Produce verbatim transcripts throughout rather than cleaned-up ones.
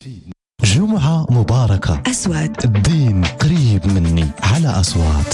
جمعة مباركة. أصوات الدين قريب مني على أصوات.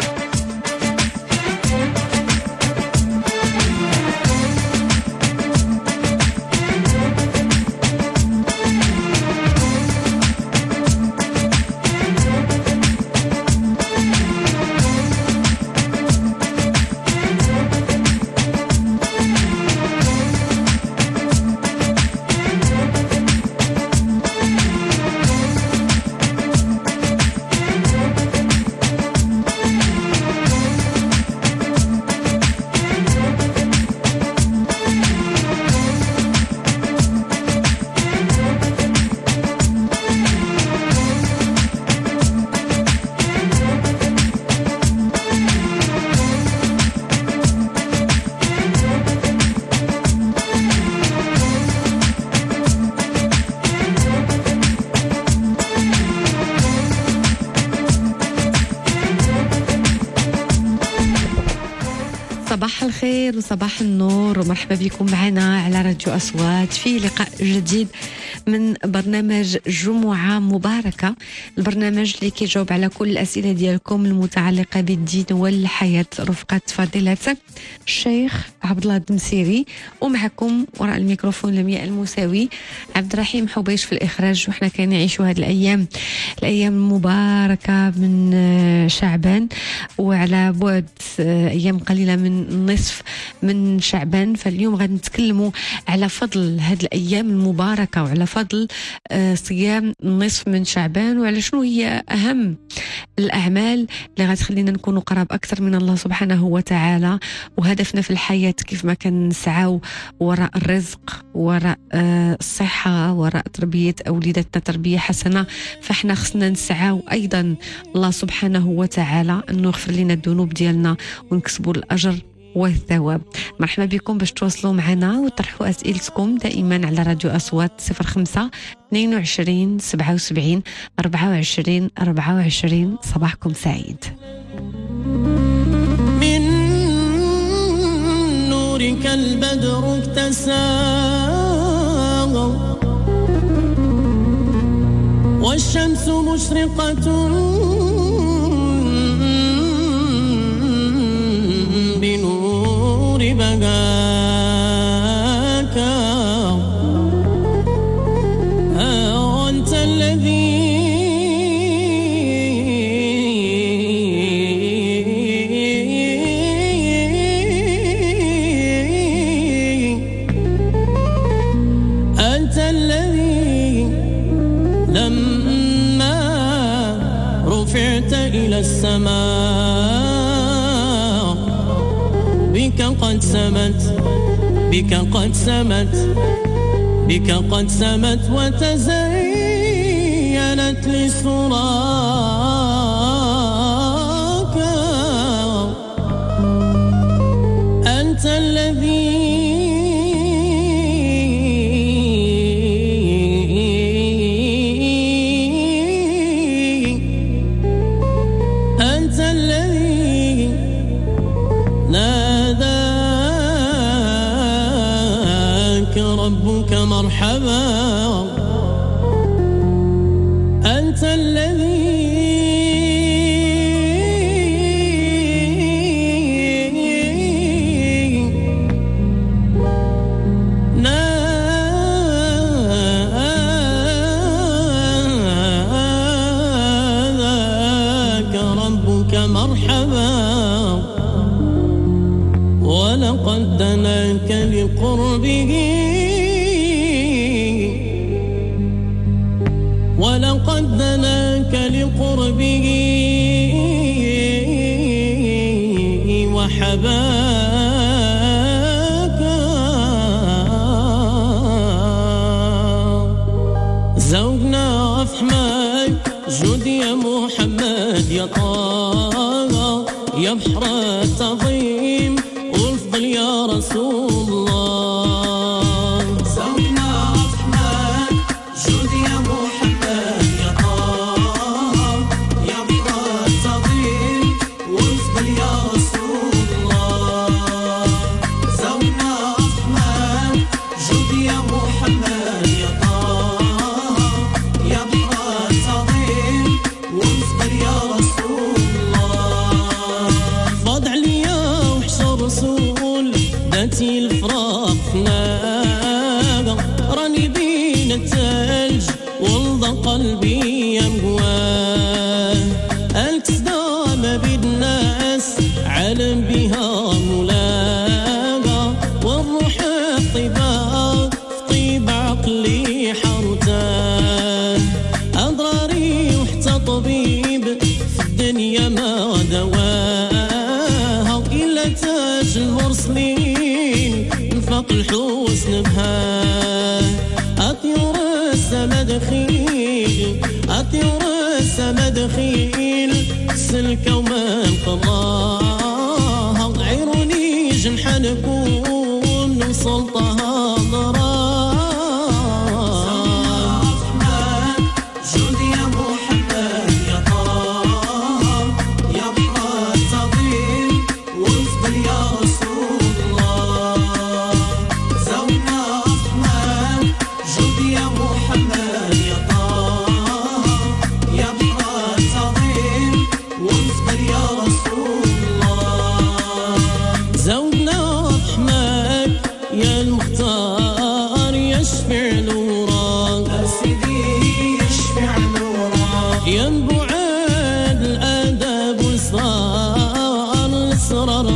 صباح الخير وصباح النور ومرحبا بكم معنا على راديو أصوات في لقاء جديد من برنامج جمعة مباركة، البرنامج اللي كيجاوب على كل الأسئلة ديالكم المتعلقة بالدين والحياة رفقة فضيلة الشيخ عبد الله الدمسيري، ومعكم وراء الميكروفون لمياء المساوي، عبد الرحيم حبيش في الإخراج. وحنا كنعيشوا هذه الأيام الأيام المباركة من شعبان، وعلى بعد أيام قليلة من نصف من شعبان، فاليوم غادي نتكلموا على فضل هذه الأيام المباركة وعلى فضل صيام نصف من شعبان، وعلى شنو هي أهم الأعمال اللي غتخلينا نكونوا قراب أكثر من الله سبحانه وتعالى. وهدفنا في الحياة كيف ما كنسعاو وراء الرزق، وراء الصحة، وراء تربية أولادنا تربية حسنة، فاحنا خصنا نسعاو أيضا الله سبحانه وتعالى أنه يغفر لنا الذنوب ديالنا ونكسبوا الأجر والثواب. مرحبا بكم باش تواصلوا معنا وتطرحوا أسئلتكم دائما على راديو أصوات صفر خمسة اثنين وعشرين سبعة وسبعين أربعة وعشرين أربعة وعشرين. صباحكم سعيد. من نورك البدر اكتسى والشمس مشرقة بنور بهاك، أنت الذي أنت الذي لما رفعت إلى السماء بك قد سمت بك قد سمت بك قد سمت وتزينت لسراك، أنت الذي أنت الذي ناداك ربك مرحبا، أنت الذي ناداك ربك مرحبا، ولقد دناك لقربه ولقد دناك لقربه وحباك، زوجنا أفحمك جود يا محمد يا طه يا بحر التعظيم وافضل يا رسول الله. زوجنا أفحمك جود يا محمد يا طه يا بحر التعظيم وافضل يا رسول الله. زوجنا أفحمك جود يا محمد يا طه والله قلبي يمواه الكسدة ما بين الناس علم بها مولاها والروح الطيبة في طيب عقلي حرتان أضراري وحتى طبيب في الدنيا ما دواها إلا تاج المرسلين نفاق الحسن بها أطيور السما دخيل أطيور السما دخيل سلكة وما انقضاها عيروني جنحة نكون نوصل طه ضراها جود يا محمد يا طه يا بحر التعظيم وافضل يا رسول الله زودنا أحمد جود يا محمد يا طه يا بحر التعظيم وافضل يا رسول الله زودنا أحمد يا المختار يشفع نورك سيدي يشفع نورك ينبعد الآداب وصار الأسرار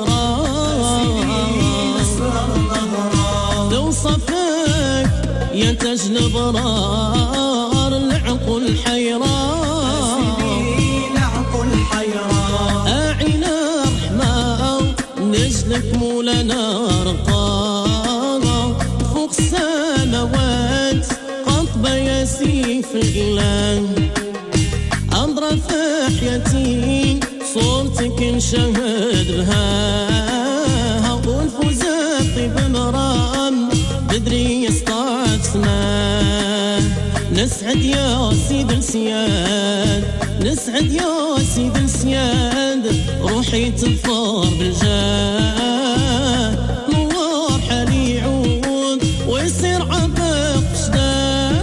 ظهرا لو صفاك يا تاج الأبرار العقل حيران العقل حيران أعنا رحمة نجلك مولانا رقاها فوق السماوات قطبة يا سيف الإله أنظر في حياتي صورتك نشهد بها والفوز طيب مرام بدري يسطعك سماه نسعد يا سيد السياد نسعد يا سيد السياد روحي تظفر بالجاه نور حالي يعود ويصير عبق شداه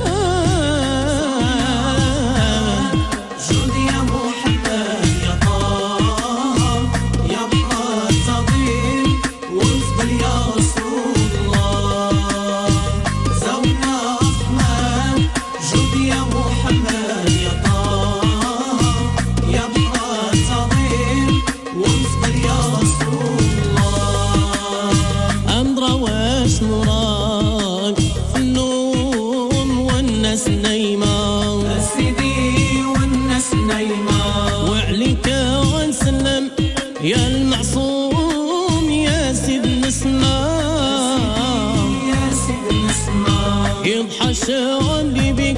جود يا محمد يا طه يا بحر التعظيم وافضل يا رسول الله زودنا أحمد جود يا محمد يا طه يا بحر التعظيم وافضل يا رسول الله أمضى واش نراك في النوم والناس نايمة سيدي والناس نايمة وعليك ونسلم يا المعصوم يا سيد السماء يا سيد السماء يضحى اللي بك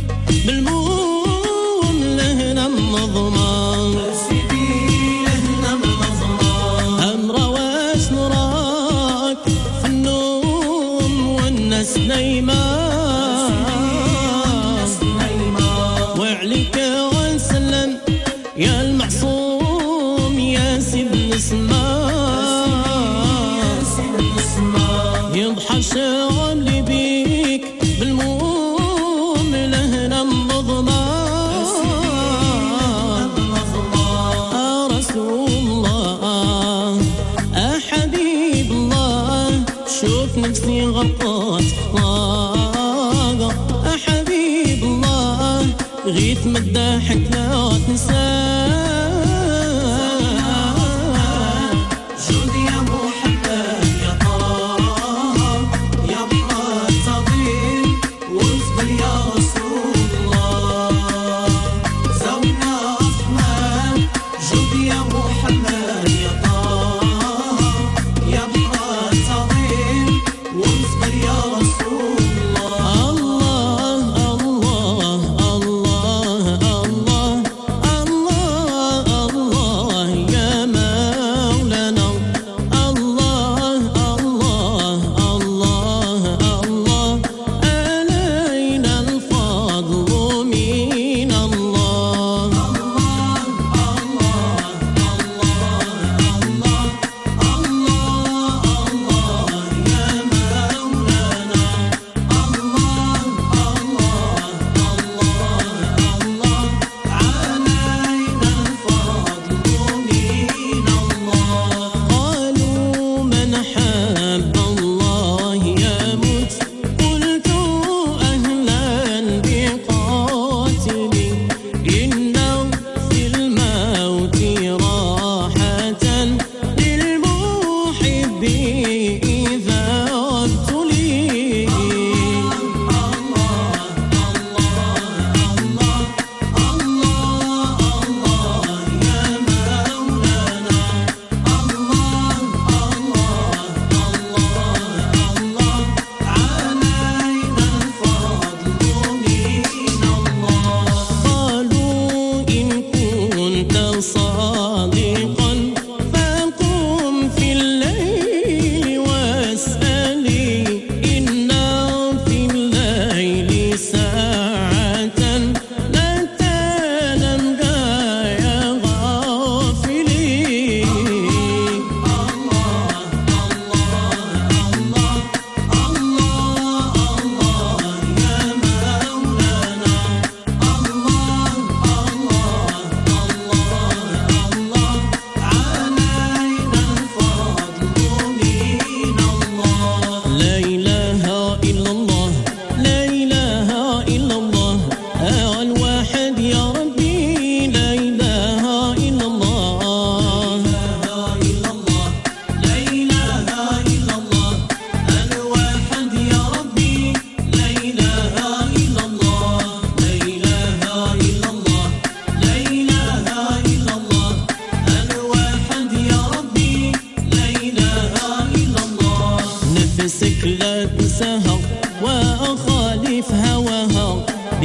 بالموم لهنا النظمة سيدي لهنا النظمة أمرا واش نراك في النوم والناس نايمة وعليك ونسلم يا المعصوم يا سيد السماء يضحى اللي بيك بالموم لهنا النظمة يا رسول الله يا حبيب الله شوف نفسي غطات خطاقة يا حبيب الله غيث مداحك لا تنساه جود يا محمد يا طه يا بحر التعظيم وافضل يا رسول الله زودنا أحمد جود يا محمد يا طه يا بحر التعظيم وافضل يا رسول الله الله الله الله الله الله يا مولانا الله الله الله الله علينا الفضل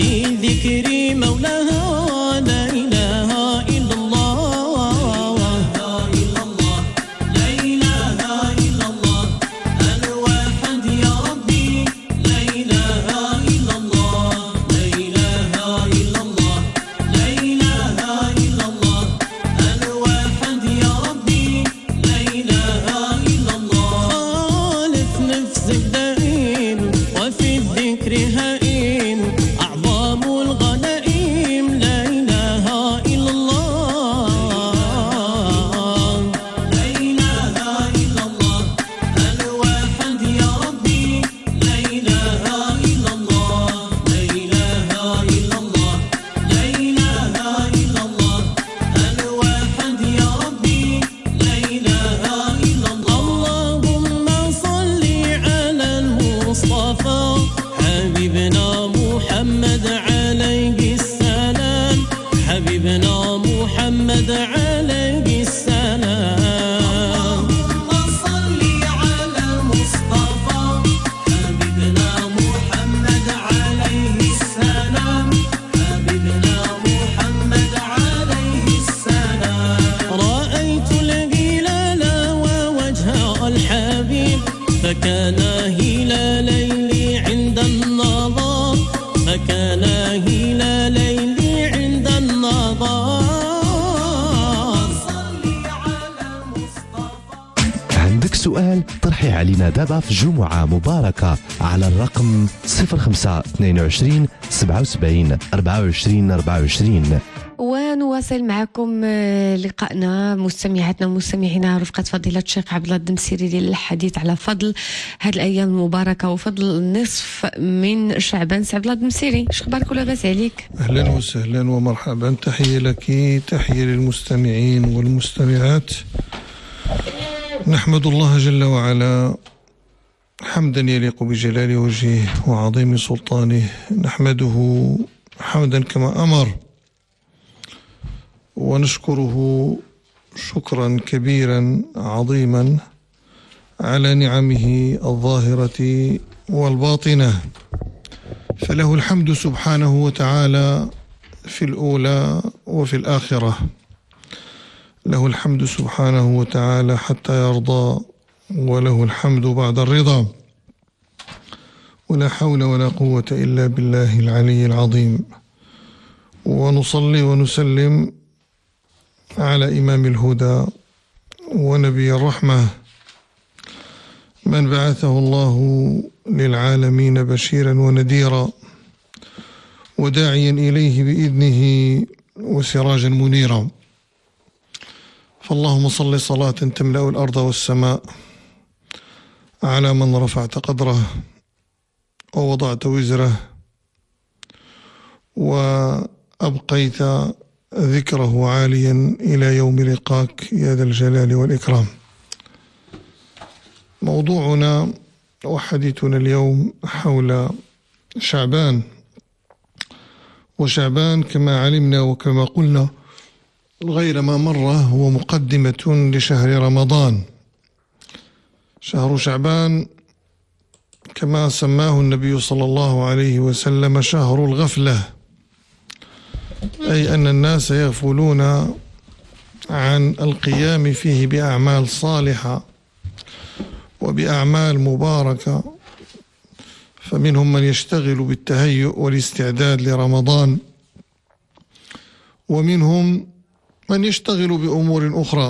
في ذكر مولاها لا إله إلا الله لا إله إلا الله الواحد يا ربي لا إله إلا الله لا إله إلا الله لا إله إلا الله الواحد يا ربي لا إله إلا الله خالف نفسك دائم وفي الذكر هائم أعظم الغنائم لا إله إلا الله لا إله إلا الله الواحد يا ربي لا إله إلا الله لا إله إلا الله لا إله إلا الله الواحد يا ربي لا إله إلا الله اللهم صل على المصطفى حبيبنا محمد عليه السلام حبيبنا محمد عليه السلام اللهم صل على المصطفى حبيبنا محمد عليه السلام حبيبنا محمد عليه السلام رأيت الهلال ووجه الحبيب فكان هلالين عند النظر فكان هلالين عند النظر صلي على المصطفى. عندك سؤال؟ طرحيه علينا دابا في جمعة مباركة على الرقم صفر خمسة اثنين وعشرين سبعة وسبعين أربعة وعشرين أربعة وعشرين. ونواصل معكم آه، لقائنا مستمعاتنا ومستمعينا رفقة فضيلة الشيخ عبد الله الدمسيري للحديث على فضل هذه الأيام المباركة وفضل النصف من شعبان. سي عبد الله الدمسيري، اش اخبارك ولاباس عليك؟ أهلا وسهلا ومرحبا، تحية لك تحية للمستمعين والمستمعات. نحمد الله جل وعلا حمدا يليق بجلال وجهه وعظيم سلطانه، نحمده حمدا كما أمر ونشكره شكرا كبيرا عظيما على نعمه الظاهرة والباطنة، فله الحمد سبحانه وتعالى في الأولى وفي الآخرة، له الحمد سبحانه وتعالى حتى يرضى، وله الحمد بعد الرضا، ولا حول ولا قوة إلا بالله العلي العظيم. ونصلي ونسلم على إمام الهدى ونبي الرحمة من بعثه الله للعالمين بشيرا ونذيرا وداعيا إليه بإذنه وسراجا منيرا. فاللهم صل صلاة تملأ الأرض والسماء على من رفعت قدره ووضعت وزره وأبقيت ذكره عاليا إلى يوم لقاك يا ذا الجلال والإكرام. موضوعنا وحديثنا اليوم حول شعبان، وشعبان كما علمنا وكما قلنا غير ما مرة هو مقدمة لشهر رمضان. شهر شعبان كما سماه النبي صلى الله عليه وسلم شهر الغفلة، أي أن الناس يغفلون عن القيام فيه بأعمال صالحة وبأعمال مباركة، فمنهم من يشتغل بالتهيؤ والاستعداد لرمضان، ومنهم من يشتغل بأمور أخرى.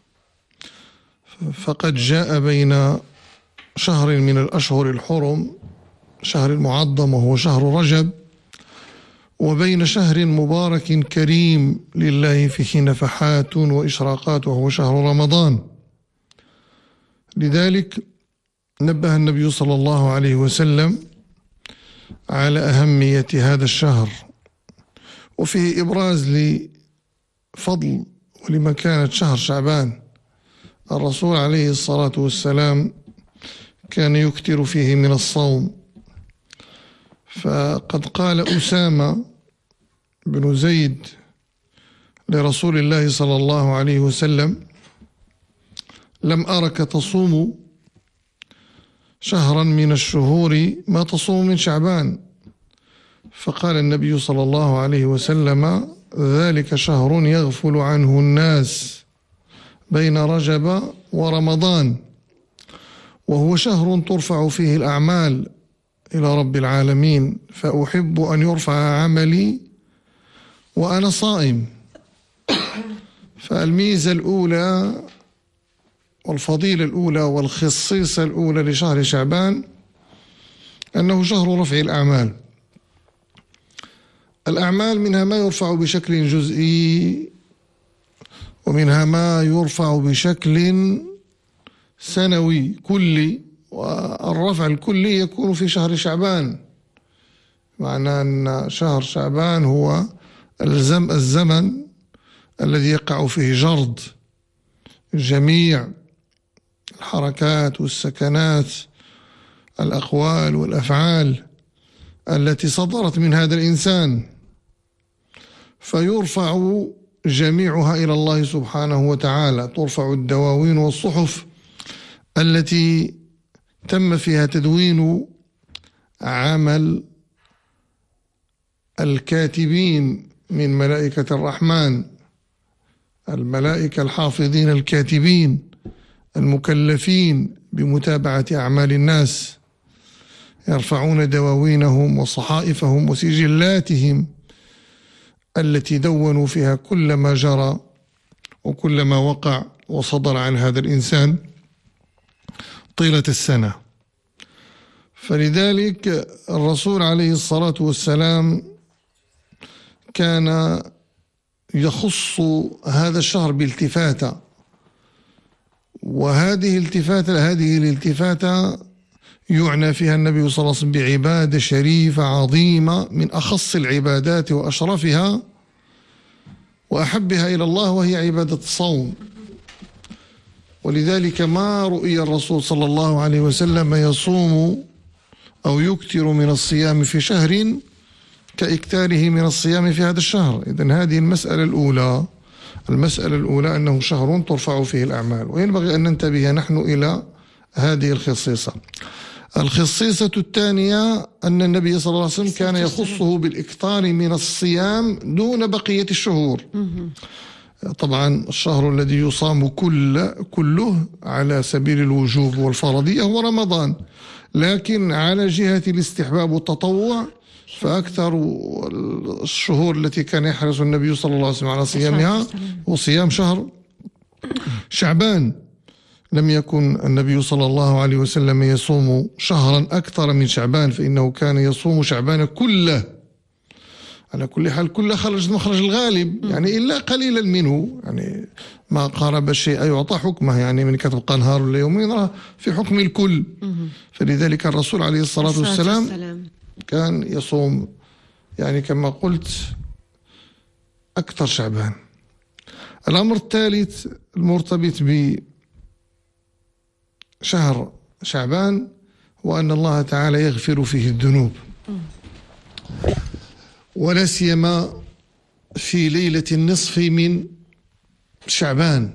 فقد جاء بين شهر من الأشهر الحرم، شهر المعظم وهو شهر رجب، وبين شهر مبارك كريم لله فيه نفحات وإشراقات وهو شهر رمضان. لذلك نبه النبي صلى الله عليه وسلم على أهمية هذا الشهر، وفيه إبراز لفضل ولمكانة شهر شعبان. الرسول عليه الصلاة والسلام كان يكثر فيه من الصوم، فقد قال أسامة بن زيد لرسول الله صلى الله عليه وسلم: لم أرك تصوم شهرا من الشهور ما تصوم من شعبان. فقال النبي صلى الله عليه وسلم: ذلك شهر يغفل عنه الناس بين رجب ورمضان، وهو شهر ترفع فيه الأعمال إلى رب العالمين، فأحب أن يرفع عملي وأنا صائم. فالميزة الأولى والفضيلة الأولى والخصيصة الأولى لشهر شعبان أنه شهر رفع الأعمال. الأعمال منها ما يرفع بشكل جزئي، ومنها ما يرفع بشكل سنوي كلي، والرفع الكلي يكون في شهر شعبان، معنى أن شهر شعبان هو الزم الزمن الذي يقع فيه جرد جميع الحركات والسكنات، الأقوال والأفعال التي صدرت من هذا الإنسان، فيرفع جميعها إلى الله سبحانه وتعالى. ترفع الدواوين والصحف التي تم فيها تدوين عمل الكاتبين من ملائكة الرحمن، الملائكة الحافظين الكاتبين المكلفين بمتابعة أعمال الناس، يرفعون دواوينهم وصحائفهم وسجلاتهم التي دونوا فيها كل ما جرى وكل ما وقع وصدر عن هذا الإنسان طيلة السنة. فلذلك الرسول عليه الصلاة والسلام كان يخص هذا الشهر بالتفاتة، وهذه التفاتة هذه الالتفاتة يعنى فيها النبي صلى الله عليه وسلم بعبادة شريفة عظيمة من أخص العبادات وأشرفها وأحبها إلى الله، وهي عبادة الصوم. ولذلك ما رؤي الرسول صلى الله عليه وسلم يصوم أو يكثر من الصيام في شهر كإكثاره من الصيام في هذا الشهر. إذن هذه المسألة الأولى. المسألة الأولى أنه شهر ترفع فيه الأعمال، وينبغي أن ننتبه نحن إلى هذه الخصيصة. الخصيصة الثانية أن النبي صلى الله عليه وسلم كان يخصه بالإكثار من الصيام دون بقية الشهور. طبعا الشهر الذي يصام كل كله على سبيل الوجوب والفرضية هو رمضان، لكن على جهة الاستحباب والتطوع فأكثر الشهور التي كان يحرص النبي صلى الله عليه وسلم على صيامها هو صيام شهر شعبان. لم يكن النبي صلى الله عليه وسلم يصوم شهرا أكثر من شعبان، فإنه كان يصوم شعبان كله. على كل حال كله خرج مخرج الغالب، يعني إلا قليلا منه، يعني ما قارب الشيء يعطى حكمه، يعني من كتبقى نهار ولا يومين في حكم الكل. فلذلك الرسول عليه الصلاة والسلام كان يصوم يعني كما قلت أكثر شعبان. الأمر الثالث المرتبط بشهر شعبان هو أن الله تعالى يغفر فيه الذنوب، ولا سيما في ليلة النصف من شعبان.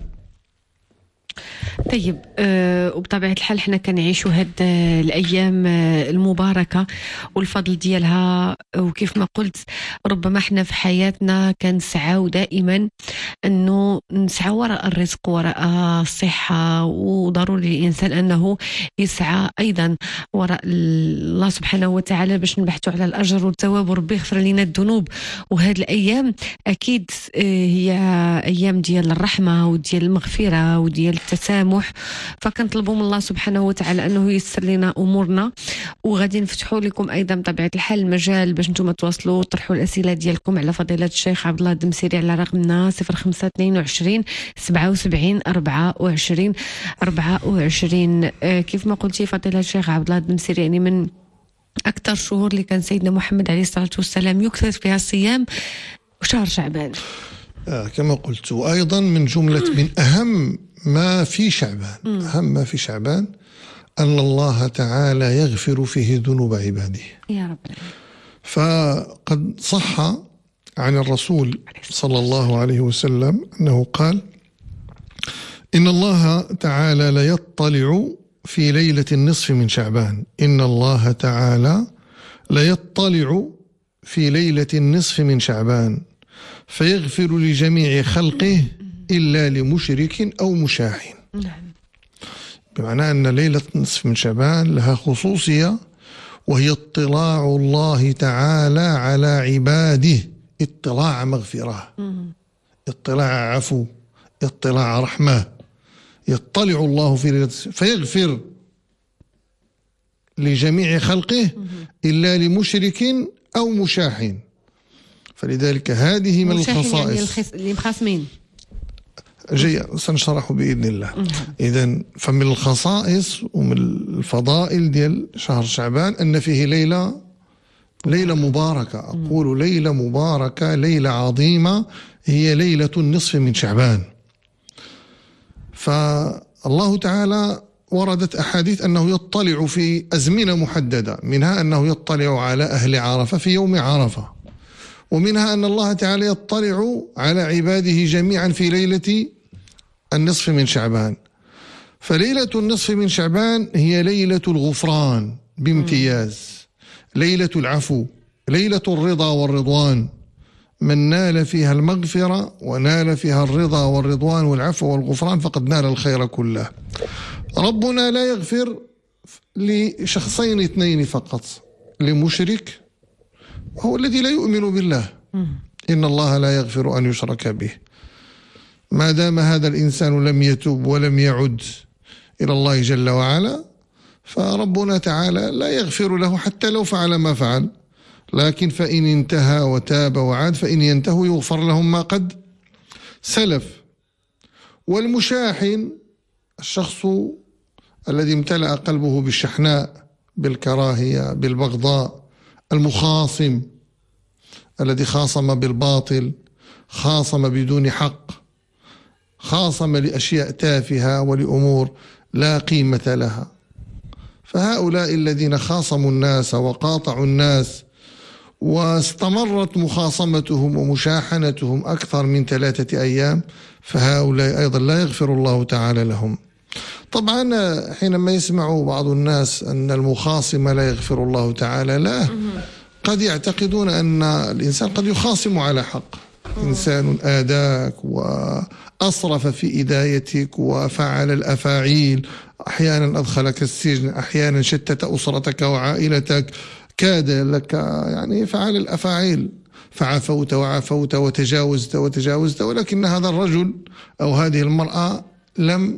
طيب أه وبطبيعة الحال حنا كنعيشوا هاد الأيام المباركة والفضل ديالها، وكيف ما قلت ربما حنا في حياتنا كنسعاو دائما أنه نسعى وراء الرزق وراء الصحة، وضروري الإنسان أنه يسعى أيضا وراء الله سبحانه وتعالى باش نبحثوا على الأجر والثواب، وربي يغفر لنا الذنوب. وهاد الأيام أكيد هي أيام ديال الرحمة وديال المغفرة وديال التسامح، فكنطلبوا من الله سبحانه وتعالى أنه ييسر لنا أمورنا. وغادي نفتحوا لكم أيضا بطبيعة الحال المجال باش نتوما تواصلوا وتطرحوا الأسئلة ديالكم على فضيلة الشيخ عبد الله الدمسيري على رقمنا صفر خمسة اثنين وعشرين سبعة وسبعين أربعة وعشرين أربعة وعشرين. آه كيف ما قلتي فضيلة الشيخ عبد الله الدمسيري، يعني من أكثر الشهور اللي كان سيدنا محمد عليه الصلاة والسلام يكثر فيها الصيام وشهر شعبان. آه كما قلت، وأيضا من جملة من أهم ما في شعبان أهم ما في شعبان أن الله تعالى يغفر فيه ذنوب عباده يا رب. فقد صح عن الرسول صلى الله عليه وسلم أنه قال: إن الله تعالى لا يطلع في ليلة النصف من شعبان إن الله تعالى لا يطلع في ليلة النصف من شعبان فيغفر لجميع خلقه إلا لمشرك أو مشاح. نعم. بمعنى أن ليلة النصف من شعبان لها خصوصية، وهي اطلاع الله تعالى على عباده، اطلاع مغفرة، اطلاع عفو، اطلاع رحمة. يطلع الله في ليلة فيغفر لجميع خلقه إلا لمشرك أو مشاح. فلذلك هذه من الخصائص يعني اللي مخاصمين جي سنشرح بإذن الله. إذن فمن الخصائص ومن الفضائل ديال شهر شعبان أن فيه ليلة ليلة مباركة. أقول ليلة مباركة، ليلة عظيمة، هي ليلة النصف من شعبان. فالله تعالى وردت أحاديث أنه يطلع في أزمنة محددة، منها أنه يطلع على أهل عرفة في يوم عرفة، ومنها أن الله تعالى يطلع على عباده جميعا في ليلة النصف من شعبان. فليلة النصف من شعبان هي ليلة الغفران بامتياز، ليلة العفو، ليلة الرضا والرضوان. من نال فيها المغفرة ونال فيها الرضا والرضوان والعفو والغفران فقد نال الخير كله. ربنا لا يغفر لشخصين اثنين فقط، لمشرك هو الذي لا يؤمن بالله، إن الله لا يغفر أن يشرك به. ما دام هذا الإنسان لم يتوب ولم يعد إلى الله جل وعلا، فربنا تعالى لا يغفر له حتى لو فعل ما فعل. لكن فإن انتهى وتاب وعاد فإن ينتهوا يغفر لهم ما قد سلف. والمشاحن الشخص الذي امتلأ قلبه بالشحناء، بالكراهية، بالبغضاء، المخاصم الذي خاصم بالباطل، خاصم بدون حق، خاصم لأشياء تافهة ولأمور لا قيمة لها. فهؤلاء الذين خاصموا الناس وقاطعوا الناس واستمرت مخاصمتهم ومشاحنتهم أكثر من ثلاثة أيام، فهؤلاء أيضا لا يغفر الله تعالى لهم. طبعا حينما يسمع بعض الناس أن المخاصم لا يغفر الله تعالى له، قد يعتقدون أن الإنسان قد يخاصم على حق. إنسان آداك وأصرف في إدايتك وفعل الأفاعيل، أحيانا أدخلك السجن، أحيانا شتت أسرتك وعائلتك، كاد لك يعني فعل الأفاعيل، فعفوت وعفوت وتجاوزت وتجاوزت، ولكن هذا الرجل أو هذه المرأة لم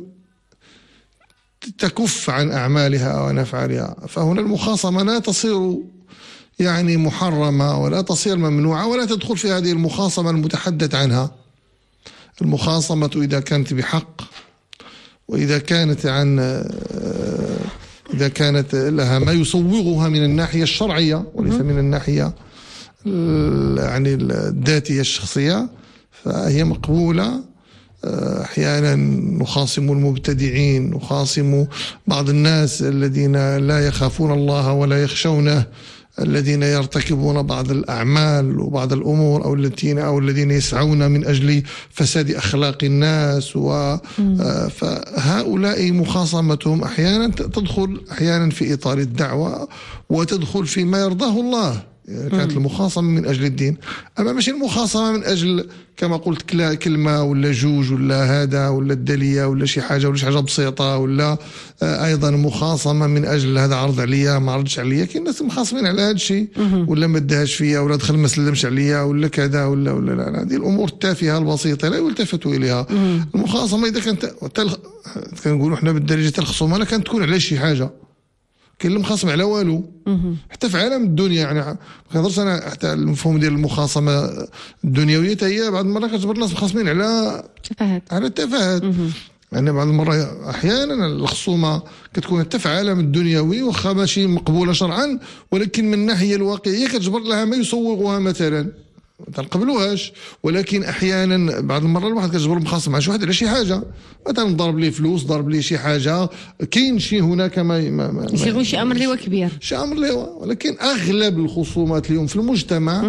تكف عن أعمالها ونفعلها. أفعالها. فهنا المخاصمة لا تصير يعني محرمة ولا تصير ممنوعة ولا تدخل في هذه المخاصمة المتحدث عنها. المخاصمة إذا كانت بحق، وإذا كانت عن إذا كانت لها ما يصوغها من الناحية الشرعية وليس من الناحية يعني الذاتية الشخصية، فهي مقبولة. أحيانا نخاصم المبتدعين، نخاصم بعض الناس الذين لا يخافون الله ولا يخشونه، الذين يرتكبون بعض الأعمال وبعض الأمور، أو الذين أو الذين يسعون من أجل فساد أخلاق الناس. و فهؤلاء مخاصمتهم أحيانا تدخل أحيانا في إطار الدعوة وتدخل فيما يرضاه الله. كانت المخاصمة من أجل الدين، أما مش المخاصمة من أجل كما قلت كلمة ولا جوج ولا هذا ولا الدلية ولا شي حاجة ولا شي حاجة بسيطة، ولا أيضا مخاصمة من أجل هذا عرض عليا ما عرضش عليا. كاين ناس مخاصمين على هذا الشيء، ولا ما دهاش فيا، ولا دخل ما سلمش عليا، ولا كذا ولا ولا لا. هذه الأمور التافهة البسيطة لا يلتفت إليها. المخاصمة إذا كانت تلخ... كنقولوا إحنا بالدرجة الخصومة لا كانت تكون على شي حاجة. كاين اللي مخاصم على والو، حتى في عالم الدنيا يعني ما كنهضرش انا حتى المفهوم ديال المخاصمه الدنيويه هي بعض المرات كتجبر الناس مخاصمين على تفاهات على التفاهات. يعني بعض المرات احيانا الخصومه كتكون حتى في عالم الدنيوي واخا ماشي مقبوله شرعا، ولكن من الناحيه الواقعيه كتجبر لها ما يسوغها مثلا ما تنقبلوهاش. ولكن احيانا بعض المرات الواحد كتجبر مخاصم مع شي واحد على شي حاجه، مثلا ضرب ليه فلوس، ضرب ليه شي حاجه، كاين شي هناك ما, ما, ما يصيغوا شي امر اللي هو كبير، شي امر اللي هو. ولكن اغلب الخصومات اليوم في المجتمع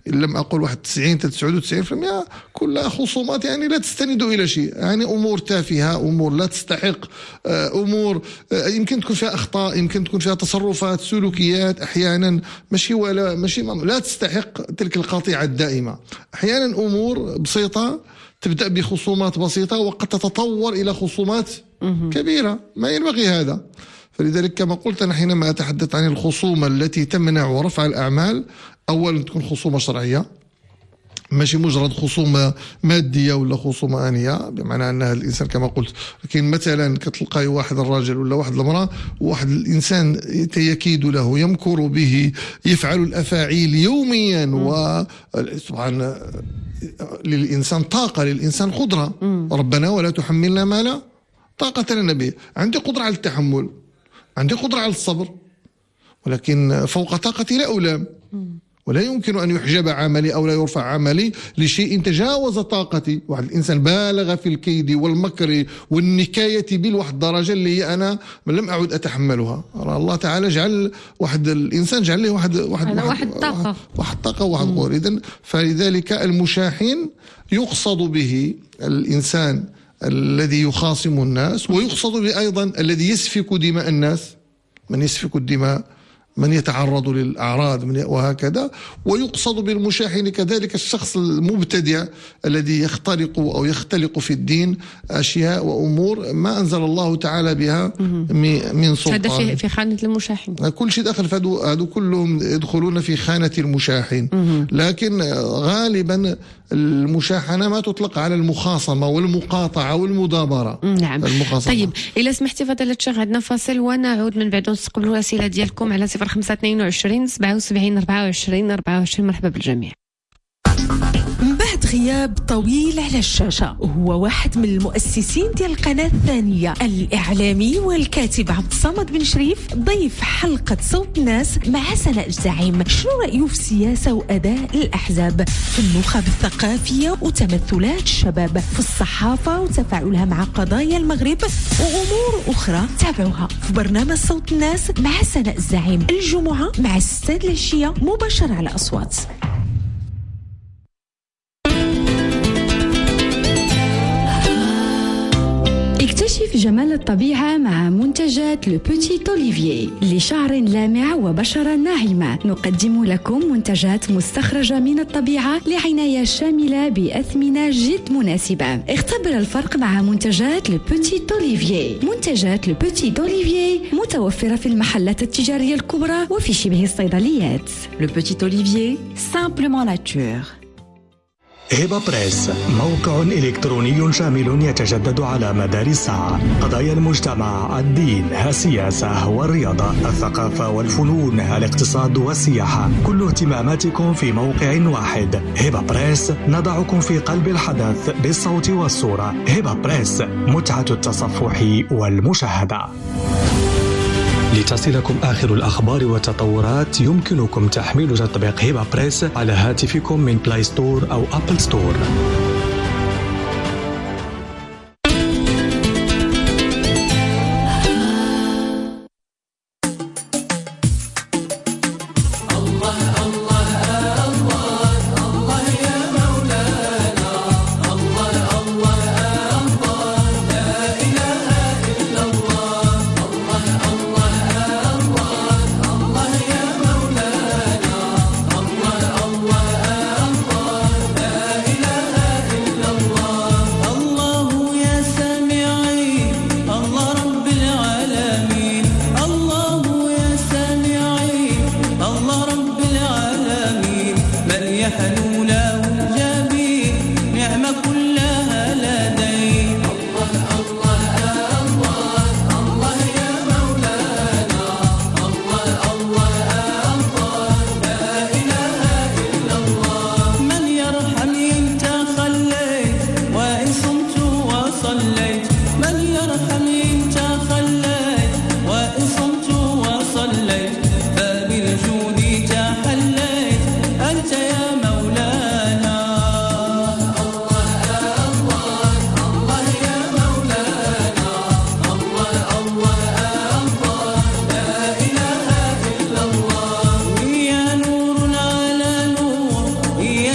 لم أقل واحد تسعين تسعة وتسعين بالمئة كلها خصومات يعني لا تستند إلى شيء، يعني أمور تافهة، أمور لا تستحق، أمور يمكن تكون فيها أخطاء، يمكن تكون فيها تصرفات سلوكيات أحيانا ماشي ولا ماشي لا تستحق تلك القطيعة الدائمة. أحيانا أمور بسيطة تبدأ بخصومات بسيطة وقد تتطور إلى خصومات كبيرة، ما ينبغي هذا. فلذلك كما قلت أنا حينما أتحدث عن الخصومة التي تمنع رفع الأعمال، أولا تكون خصومة شرعية، ماشي مجرد خصومة مادية ولا خصومة آنية، بمعنى أن الإنسان كما قلت. لكن مثلا كتلقاي واحد الرجل ولا واحد المرأة، واحد الإنسان يكيد له، يمكر به، يفعل الأفاعيل يوميا، وسبحان للإنسان طاقة، للإنسان قدرة. ربنا ولا تحملنا ما لا طاقة لنا به. عندي قدرة على التحمل، عندي قدرة على الصبر، ولكن فوق طاقتي لا ألام، ولا يمكن أن يحجب عملي أو لا يرفع عملي لشيء تجاوز طاقتي. واحد الإنسان بالغ في الكيد والمكر والنكاية بي لواحد الدرجة اللي أنا لم أعد أتحملها. الله تعالى جعل واحد الإنسان جعل له واحد واحد واحد, واحد طاقة واحد طاقة واحد قوة. إذن فلذلك المشاحن يقصد به الإنسان الذي يخاصم الناس، ويقصد به أيضا الذي يسفك دماء الناس، من يسفك الدماء، من يتعرض للأعراض وهكذا. ويقصد بالمشاحن كذلك الشخص المبتدع الذي يخترق أو يختلق في الدين أشياء وأمور ما أنزل الله تعالى بها من سلطان. هذا في في خانة المشاحن، كل شيء داخل، فهذو كلهم يدخلون في خانة المشاحن. لكن غالبا المشاحنة ما تطلق على المخاصمة والمقاطعة والمدابرة. نعم. المخاصمة. طيب إلا سمحتي فضيلة الشيخ عندنا فاصل ونعود من بعد نستقبلوا الأسئلة ديالكم على صفر خمسة اثنين وعشرين سبعة وسبعين أربعة وعشرين أربعة وعشرين. مرحبا بالجميع. بعد غياب طويل على الشاشة، هو واحد من المؤسسين ديال القناة الثانية، الإعلامي والكاتب عبد الصمد بن شريف، ضيف حلقة صوت الناس مع سناء الزعيم. شنو رأيه في السياسة وأداء الأحزاب، في النخب الثقافية وتمثلات الشباب، في الصحافة وتفاعلها مع قضايا المغرب وأمور أخرى؟ تابعوها في برنامج صوت الناس مع سناء الزعيم الجمعة مع الستة العشية مباشرة على أصوات. اكتشف جمال الطبيعة مع منتجات لو بوتيت أوليفيي. لشعر لامع وبشرة ناعمة نقدم لكم منتجات مستخرجة من الطبيعة لعناية شاملة بأثمنة جد مناسبة. اختبر الفرق مع منتجات لو بوتيت أوليفيي. منتجات لو بوتيت أوليفيي متوفرة في المحلات التجارية الكبرى وفي شبه الصيدليات. لو بوتيت أوليفيي سامبلومون ناتور. هبة بريس، موقع إلكتروني شامل يتجدد على مدار الساعة. قضايا المجتمع، الدين، السياسة والرياضة، الثقافة والفنون، الاقتصاد والسياحة، كل اهتماماتكم في موقع واحد. هبة بريس، نضعكم في قلب الحدث بالصوت والصورة. هبة بريس، متعة التصفح والمشاهدة. لتصلكم آخر الأخبار والتطورات يمكنكم تحميل تطبيق هبة بريس على هاتفكم من بلاي ستور أو أبل ستور.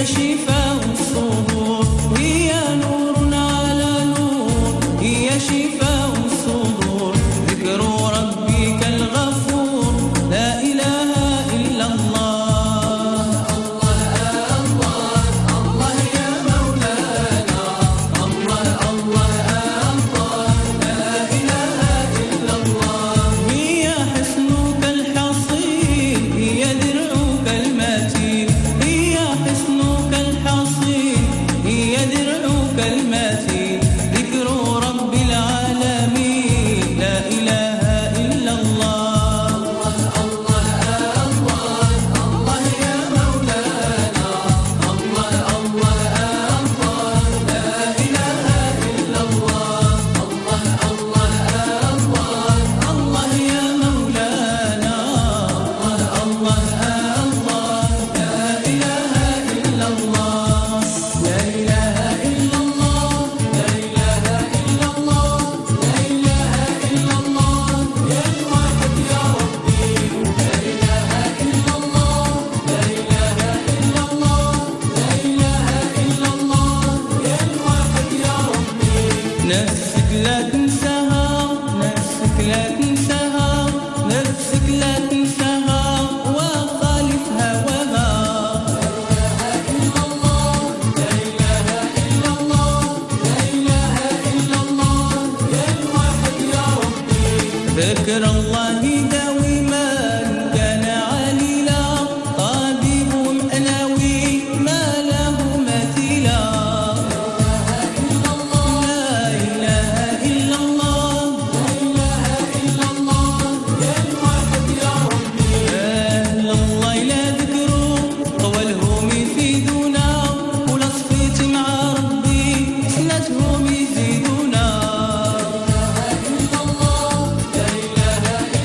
هي شفاء الصدور هي نور على نور هي شفاء الصدور ذكر ربك الغفور لا إله إلا الله الله الله الله يا مولانا الله الله الله لا إله إلا الله هي حصنك الحصين هي درعك المتين هي حصنك الحصين هي درعك المتين ذكر رب العالمين لا إله إلا الله الله الله الله يا مولانا الله الله الله لا إله إلا الله الله الله الله الله يا مولانا الله الله الله لا إله إلا الله لا إله إلا الله لا إله إلا الله لا إله إلا الله يا الواحد يا ربي لا إله إلا الله لا إله إلا الله لا إله إلا الله يا الواحد يا ربي نفسك لا تنساها نفسك لا تنساها نفسك لا تنساها وخالف هواها لا إله إلا الله لا إله إلا الله لا إله إلا الله يا الواحد يا ربي ذكر الله داوما كان عليلا طبيب مأنوي ما له مثيلا لا إله إلا الله لا إله إلا الله يا الواحد يا ربي أهل الله لا ذكروا قولهم يفيدونا ولا صفيت مع ربي حسنتهم يزيدونا لا إله إلا الله لا إله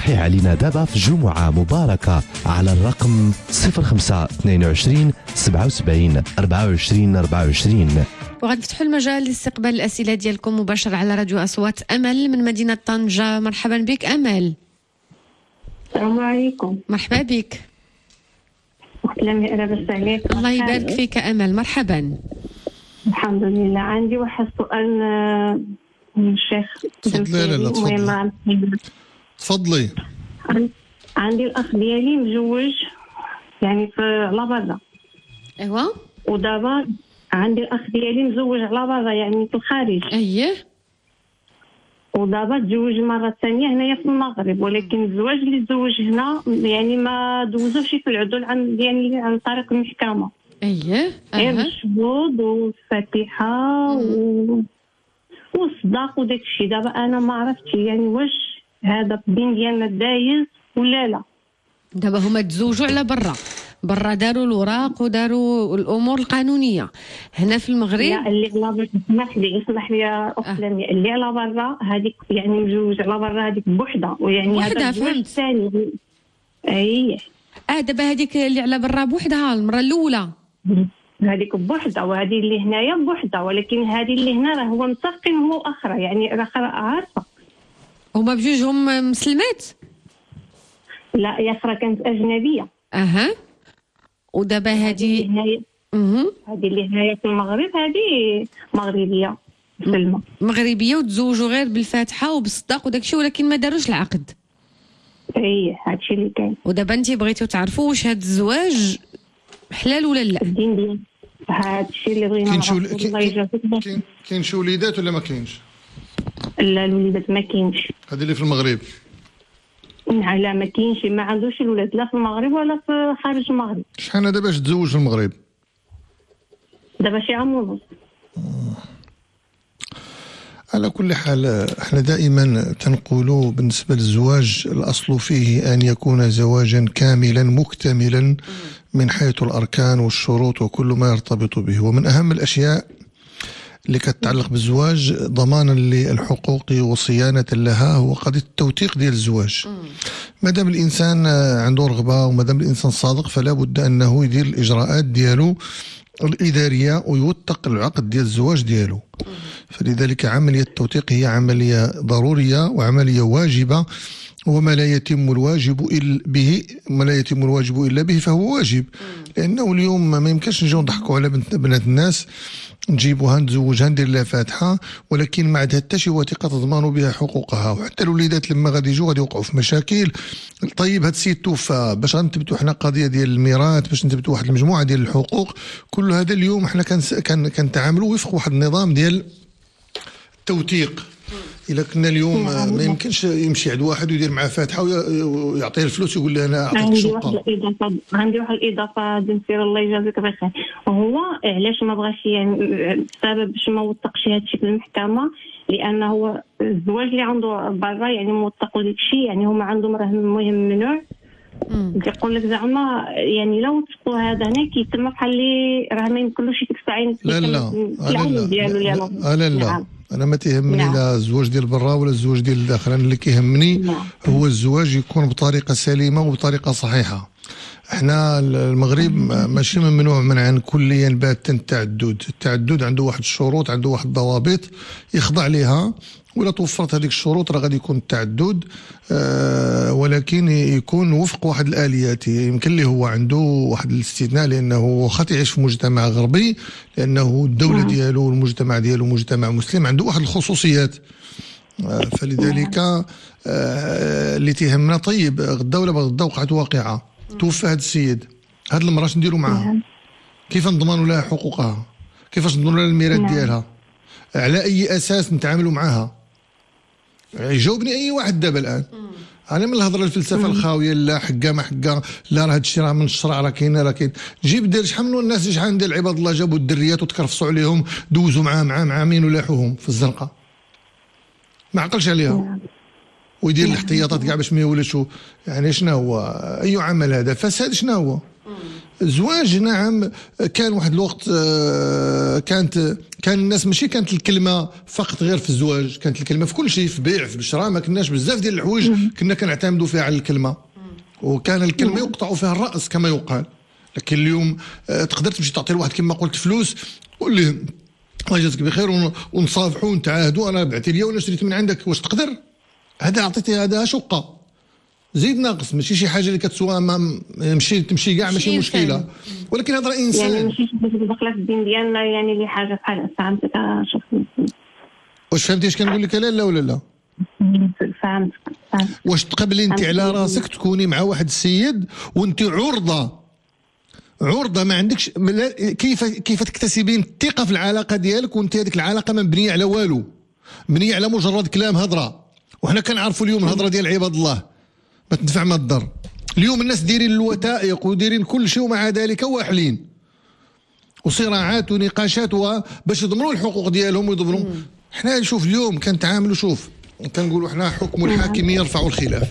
طرحي علينا دابا في جمعة مباركة على الرقم صفر خمسة اثنين وعشرين سبعة وسبعين أربعة وعشرين أربعة وعشرين. وغنفتحوا المجال لاستقبال الأسئلة ديالكم مباشر على راديو أصوات أمل من مدينة طنجة. مرحبا بك أمل. السلام عليكم. مرحبا بك. لمي لاباس عليك؟ الله يبارك فيك أمل. مرحبا. الحمد لله. عندي واحد السؤال من الشيخ. تفضلي. لا لا تفضلي تفضلي. عندي الأخ ديالي مزوج يعني في على برا. ايوا. ودابا عندي الأخ ديالي مزوج على برا يعني في الخارج. اييه. ودابا تزوج المره الثانيه هنايا في المغرب، ولكن الزواج اللي تزوج هنا يعني ما دوزوش في العدل عن يعني عن طريق المحكمه. اييه. غير الشهود والفاتحه و... والصداق وداك الشيء. دابا انا ما عرفتش يعني واش هذا الدين ديالنا دايز ولا لا. دابا هما تزوجوا على برا برا، داروا الوراق وداروا الامور القانونيه. هنا في المغرب لا اللي على برا اسمح لي اسمح لي يا اخت لمياء، اللي على برا هذيك يعني مزوج على برا هذيك بوحده، ويعني هذا الزواج الثاني. اي اه دابا هذيك اللي على برا بوحدها المره الاولى، هذيك بوحده وهذه اللي هنايا بوحده، ولكن هذه اللي هنا راه هو متفقين هو اخرى يعني راه عارفه. هما بجوجهم مسلمات؟ لا يا اخرى كانت اجنبيه. اها. ودابا هذه اها هذه اللي هنايا في المغرب هذه مغربيه مسلمه مغربيه وتزوجوا غير بالفاتحه وبالصداق وداك الشيء، ولكن ما داروش العقد. اي هادشي اللي كاين. ودابا انت بغيتوا تعرفوا واش هذا الزواج حلال ولا لا؟ الدين ديال هادشي اللي بغينا نعرفوا. الله يجازيك. كاين كاين شي وليدات ولا ما كاينش؟ لا الوليدات ما كاينش. هذه اللي في المغرب؟ لا ما كاينش، ما عندوش الولاد لا في المغرب ولا في خارج المغرب. شحال هذا باش تزوج في المغرب؟ دابا شي عام ونص. على كل حال احنا دائما تنقولوا بالنسبه للزواج الاصل فيه ان يكون زواجا كاملا مكتملا من حيث الاركان والشروط وكل ما يرتبط به. ومن اهم الاشياء اللي كتتعلق بالزواج ضمانا للحقوق وصيانه لها هو قضيه التوثيق ديال الزواج. ما دام الانسان عنده رغبه وما دام الانسان صادق فلا بد انه يدير الاجراءات ديالو الاداريه ويوثق العقد ديال الزواج ديالو. فلذلك عمليه التوثيق هي عمليه ضروريه وعمليه واجبه، وما لا يتم الواجب إلا به ما لا يتم الواجب الا به فهو واجب. لانه اليوم ما يمكنش نجيو نضحكوا على بنات الناس نجيبوها نتزوجها ندير لها فاتحه ولكن ما عندها حتى شي وثيقه تضمن بها حقوقها. وحتى الوليدات لما غادي يجوا غادي يوقعوا في مشاكل. طيب هاد السيد توفى، باش غنثبتوا حنا قضيه ديال الميراث، باش نثبتوا واحد المجموعه ديال الحقوق، كل هذا اليوم حنا كنتعاملوا وفق واحد النظام ديال التوثيق. إلا كنا اليوم ما يمكنش يمشي عند واحد ويدير معاه فاتحه ويعطيه الفلوس ويقول له انا اعطيك الشقه. عندي واحد الاضافه عندي واحد الاضافه دنسير الله يجازيك بخير. وهو علاش ما بغاش يعني السبب باش ما وثقش هذا الشيء في المحكمه، لان هو الزواج اللي عنده برا يعني موثق وداك الشيء يعني هما عندهم راه المهم ممنوع. كيقول لك زعما يعني لو تقوا هذا هنا كيتم بحال اللي راه ما يمكنلوش ديك الساعه لا لا لا لا لا لا انا ما تيهمني نعم. لا الزواج ديال برا ولا الزواج ديال الداخل. انا اللي كيهمني نعم. هو الزواج يكون بطريقه سليمه وبطريقه صحيحه. احنا المغرب ماشي ممنوع منعا كليا باتا التعدد. التعدد عنده واحد الشروط، عنده واحد الضوابط يخضع لها، ولا توفرت هذيك الشروط راه غادي يكون التعدد آه ولكن يكون وفق واحد الاليات. يمكن ليه هو عنده واحد الاستثناء لانه واخا تعيش في مجتمع غربي، لانه الدوله ديالو والمجتمع ديالو مجتمع مسلم عنده واحد الخصوصيات. آه فلذلك آه اللي تيهمنا طيب غدا ولا غدا وقعت واقعه توفى هذا السيد، هذه المراه اش نديروا معها؟ كيف نضمنوا لها حقوقها؟ كيفاش نضمنوا لها الميراث ديالها؟ على اي اساس نتعاملوا معها؟ يجاوبني اي واحد دابا الان. انا من الهضره الفلسفه الخاويه لا حقا ما حقا لا راه هذا الشيء راه من الشرع راه كاين راه كاين. جيب دير شحال من الناس شحال ديال عباد الله جابوا الدريات وتكرفصوا عليهم دوزوا معاهم عام عامين ولاحوهم في الزنقه. ما عقلش عليها ويدير الاحتياطات كاع باش ما يولدش. يعني شنو هو اي عمل هذا؟ فساد. شنو هو؟ الزواج نعم كان واحد الوقت كانت كان الناس ماشي كانت الكلمه فقط غير في الزواج، كانت الكلمه في كل شيء، في البيع في الشراء، ما كناش بزاف ديال الحوايج كنا كنعتمدوا فيها على الكلمه، وكان الكلمه يقطع فيها الراس كما يقال. لكن اليوم تقدر تمشي تعطي لواحد كما قلت فلوس قول له الله يجازيك بخير ونصافحوا ونتعاهدوا، انا بعتي لي ولا شريت من عندك، واش تقدر؟ هذا عطيتي هذا شقه زيد ناقص، ماشي شي حاجه اللي كتسوى ما مشي تمشي كاع ماشي مشكله، ولكن هذا راه انسان يعني ماشي داخله في الدين ديالنا يعني اللي حاجه بحال فهمتك. شوف واش فهمتي اش كنقول لك؟ لا لا ولا لا فهمت فهمت. واش تقبلي انت على راسك تكوني مع واحد السيد وانت عرضه عرضه ما عندكش كيف كيف تكتسبين الثقه في العلاقه ديالك وانت هذيك العلاقه ما مبنيه على والو، مبنيه على مجرد كلام هضره، وحنا كنعرفوا اليوم الهضره ديال عباد الله ما تنفع ما تضر. اليوم الناس دايرين الوثائق ودايرين كل شيء ومع ذلك واحلين وصراعات ونقاشات باش يضمنوا الحقوق ديالهم ويضمنوا. حنا نشوف اليوم كنتعاملوا، شوف كنقولوا حنا حكم الحاكم يرفع الخلاف.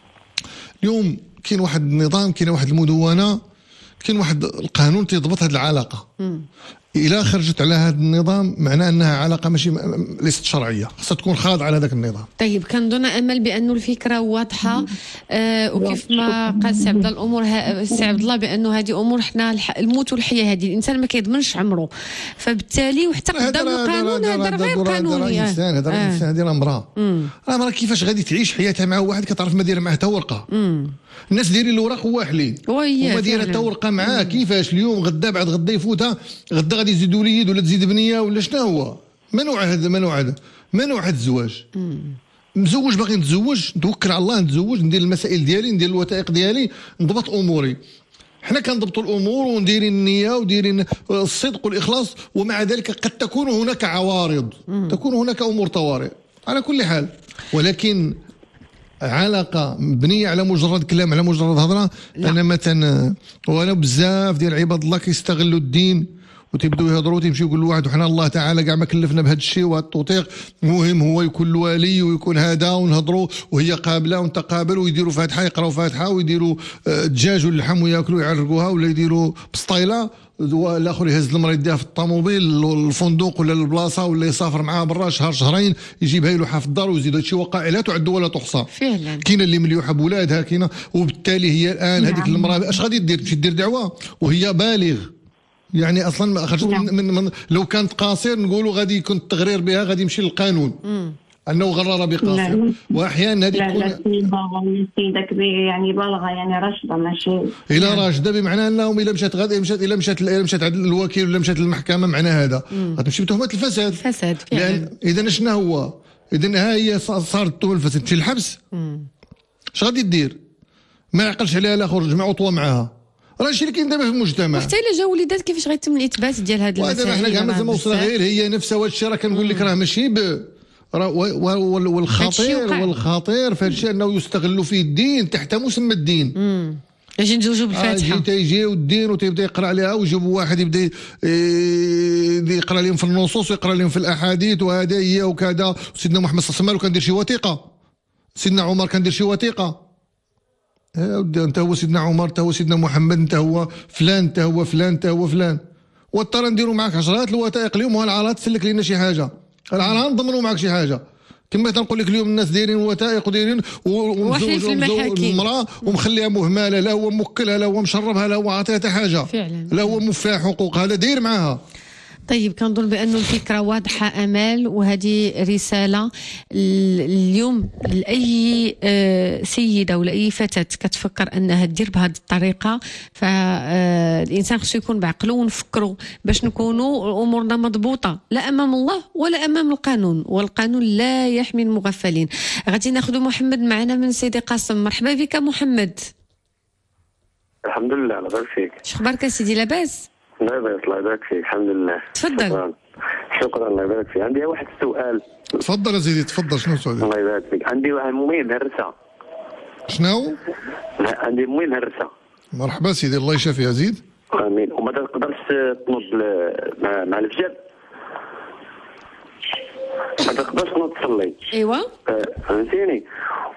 اليوم كاين واحد النظام، كاين واحد المدونه، كاين واحد القانون تيضبط هذه العلاقه. إلا خرجت على هذا النظام معناه أنها علاقة ماشي ليست شرعية، خاصها تكون خاضعة على هذاك النظام. طيب كنظن أمل بأنه الفكرة واضحة، آه وكيف ما قال سي عبد الله الأمور سي عبد الله بأنه هذه أمور حنا الموت والحياة، هذه الإنسان ما كيضمنش عمره، فبالتالي وحتى قدام القانون هذا غير قانوني. هذا إنسان، هذا إنسان، هذه راه امرأة، راه امرأة كيفاش غادي تعيش حياتها مع واحد كتعرف ما دايره معاه حتى ورقة. الناس دايرين الوراق واحلين وما دايره حتى ورقة معاه. كيفاش اليوم غدا بعد غدا يفوتها، غدا غادي يزيدوا وليد ولا تزيد بنيه ولا شنو هو؟ ما نوع هذا؟ ما نوع هذا؟ ما نوع هذا الزواج؟ مزوج باغي نتزوج، نتوكل على الله نتزوج، ندير المسائل ديالي، ندير الوثائق ديالي، نضبط اموري. حنا كنضبطوا الامور ونديرين النيه وديرين الصدق والاخلاص، ومع ذلك قد تكون هناك عوارض، تكون هناك امور طوارئ على كل حال، ولكن علاقه مبنيه على مجرد كلام، على مجرد هضره. انا مثلا وانا بزاف ديال عباد الله كيستغلوا الدين وتيبداو يهضروا تيمشيو يقول لواحد وحنا الله تعالى كاع ما كلفنا بهذا الشيء وهذا التوثيق، المهم هو يكون الولي ويكون هذا ونهضروا وهي قابله وانت قابل، ويديروا فاتحه يقراوا فاتحه ويديروا دجاج واللحم وياكلوا يعرقوها، ولا يديروا بسطيله، والاخر يهز المراه يديها في الطوموبيل الفندق ولا البلاصه، ولا يسافر معاها برا شهر شهرين يجيبها يلوحها في الدار ويزيد. هادشي وقائع لا تعد ولا تحصى فعلا. كاينه اللي مليوحه بولادها، كاينه، وبالتالي هي الان هذيك المراه اش غادي دير؟ تمشي دير دعوه وهي بالغ، يعني اصلا ما خرجت من, من, من لو كانت قاصر نقولوا غادي يكون التغرير بها غادي يمشي للقانون انه غرر بقاصر. واحيانا هذه تكون لا لا السيده كبيره يعني بالغه يعني راشده ماشي الى راشده، بمعنى انهم الا مشات غادي مشات الى مشات الى مشات عند الوكيل ولا مشات للمحكمه، معنى هذا غتمشي بتهمه الفساد. فساد فعلا. اذا شنو هو؟ اذا ها هي صارت تهم الفساد، تمشي للحبس. اش غادي دير؟ ما يعقلش عليها الاخر، جمع عطوه معاها، راه الشيء اللي كاين دابا في المجتمع. حتى الا جاو وليدات كيفاش غيتم الاثبات ديال هذه المسائل؟ وهذا حنا كاع مازال ما وصلنا غير هي نفسها. هذا الشيء راه كنقول لك راه ماشي ب راه والخطير والخطير في هذا الشيء انه يستغلوا فيه الدين تحت مسمى الدين. امم يجي نزوجوا بالفاتحه، يجي تيجيو الدين وتيبدا يقرا عليها، ويجيبوا واحد يبدا يقرا لهم في النصوص ويقرا لهم في الاحاديث، وهذا هي وكذا. سيدنا محمد صلى الله عليه وسلم كان دير شي وثيقه، سيدنا عمر كان دير شي وثيقه، انت هو سيدنا عمر، انت هو سيدنا محمد، انت هو فلان، انت هو فلان، انت هو فلان. وترى نديروا معك عشرات الوثائق اليوم، وهالعرا تسلك لنا شي حاجه، العرا نضمنوا معك شي حاجه. كما تنقول لك اليوم الناس دايرين وثائق ودايرين ومزوج المراه ومخليها مهمله، لا هو موكلها، لا هو مشربها، لا هو عاطيها حتى حاجه فعلا، لا هو موفيها حقوق، هذا داير معاها. طيب كنظن بأنه الفكرة واضحة أمال، وهذه رسالة اليوم لأي سيدة ولا أي فتاة كتفكر أنها تدير بهذه الطريقة، فالإنسان خصو يكون بعقله ونفكروا باش نكونوا أمورنا مضبوطة لا أمام الله ولا أمام القانون، والقانون لا يحمي المغفلين. غادي ناخذ محمد معنا من سيدي قاسم. مرحبا بك محمد. الحمد لله، الله يبارك فيك. شخبارك سيدي؟ لاباس؟ الله يبارك الله يبارك فيك. الحمد لله. تفضل. شكرا شكرا الله يبارك فيك. عندي واحد السؤال. تفضل يا سيدي، تفضل. شنو سؤالك؟ الله يبارك فيك. عندي واحد مي مهرسه. شنو؟ عندي مي مهرسه. مرحبا سيدي، الله يشافيها. زيد. امين. وما تقدرش تنوض مع, مع الفجر، ما تقدرش تنوض تصلي. ايوا فهمتيني.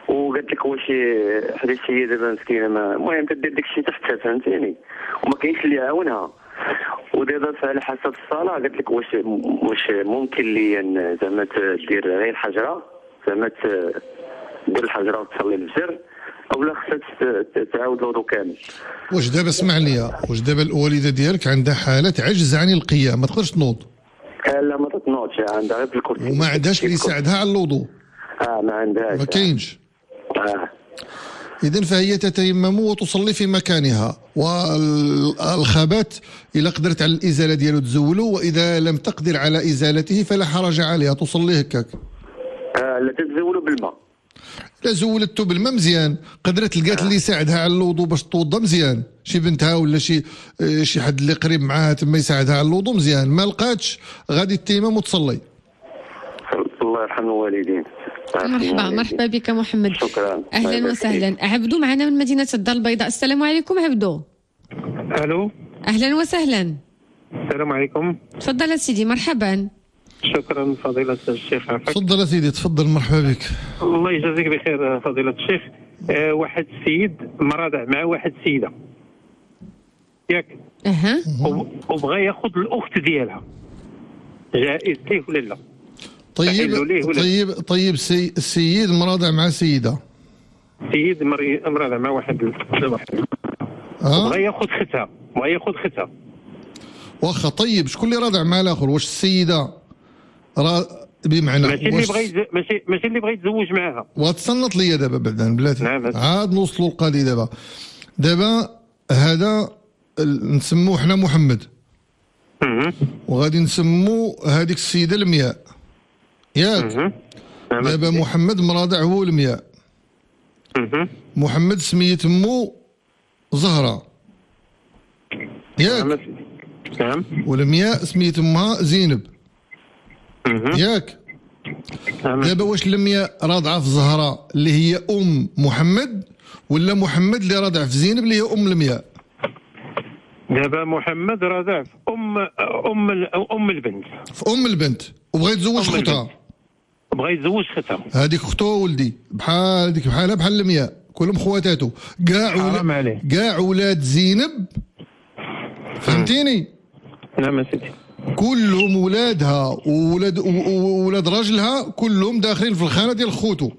وقالت لك واش حدا السيده دابا مسكينه ما المهم تدير داك الشيء تحتها فهمتيني وما كاينش اللي يعاونها. ودابا على حسب الصلاه قالت لك واش واش ممكن لي زعما تدير غير الحجره زعما دير الحجره وتصلي الفجر اولا خصها تعاود الوضوء كامل. واش دابا اسمع لي واش دابا الوالده ديالك عندها حاله عجز عن القيام ما تقدرش تنوض؟ لا ما تتنوضش عندها غير بالكرسي وما عندهاش اللي يساعدها على الوضوء؟ اه ما عندهاش ما كاينش. اه إذن فهي تتيمم وتصلي في مكانها، والخبات إذا قدرت على الإزالة ديالو تزوله، وإذا لم تقدر على إزالته فلا حرج عليها تصلي هكاك. آه لا تتزولو بالماء. لا زولته بالماء مزيان، قدرت لقات اللي يساعدها على الوضوء باش توضى مزيان، شي بنتها ولا شي شي حد اللي قريب معاها تما يساعدها على الوضوء مزيان، ما لقاتش غادي تيمم وتصلي. الله يرحم الوالدين. مرحبا مرحبا بك محمد. شكرا. اهلا وسهلا. عبدو معنا من مدينه الدار البيضاء. السلام عليكم عبدو. الو. اهلا وسهلا. السلام عليكم. تفضل سيدي مرحبا. شكرا فضيلة الشيخ. عفاك. تفضل سيدي تفضل مرحبا بك. الله يجازيك بخير فضيلة الشيخ. أه واحد السيد مرضع مع واحد السيدة ياك اها وبغى ياخذ الاخت ديالها، جائز ليه ولا لا؟ طيب طيب طيب سي السيد مرضع مع سيدة، سيد مرضع مع واحد واحد اه بغى ياخذ ختها بغى ياخذ ختها واخا. طيب شكون اللي راضع مع الاخر؟ واش السيدة را بمعنى ماشي اللي بغى يز... ماشي ماشي اللي بغى يتزوج معها؟ وتصنت لي دابا بعدا بلاتي. نعم. عاد نوصلوا القضيه دابا. دابا هذا نسموه حنا محمد وغادي نسمو هذيك السيده المياء ياك. دابا محمد مراضع هو المياء. محمد سميت امو زهره ياك. نعم. والمياء سميت امها زينب ياك. دابا واش المياء راضعه في زهره اللي هي ام محمد ولا محمد اللي راضع في زينب اللي هي ام المياء؟ دابا محمد راضع في ام ام ام البنت في ام البنت وبغى يتزوج خوتها. بغى يتزوج خوتها. هذيك اختو ولدي بحال هذيك بحالها بحال المياء كلهم خواتاتو كاع ولاد كاع ولاد زينب فهمتيني؟ نعم سيدي. كلهم ولادها وولاد وولاد راجلها كلهم داخلين في الخانه ديال خوتو.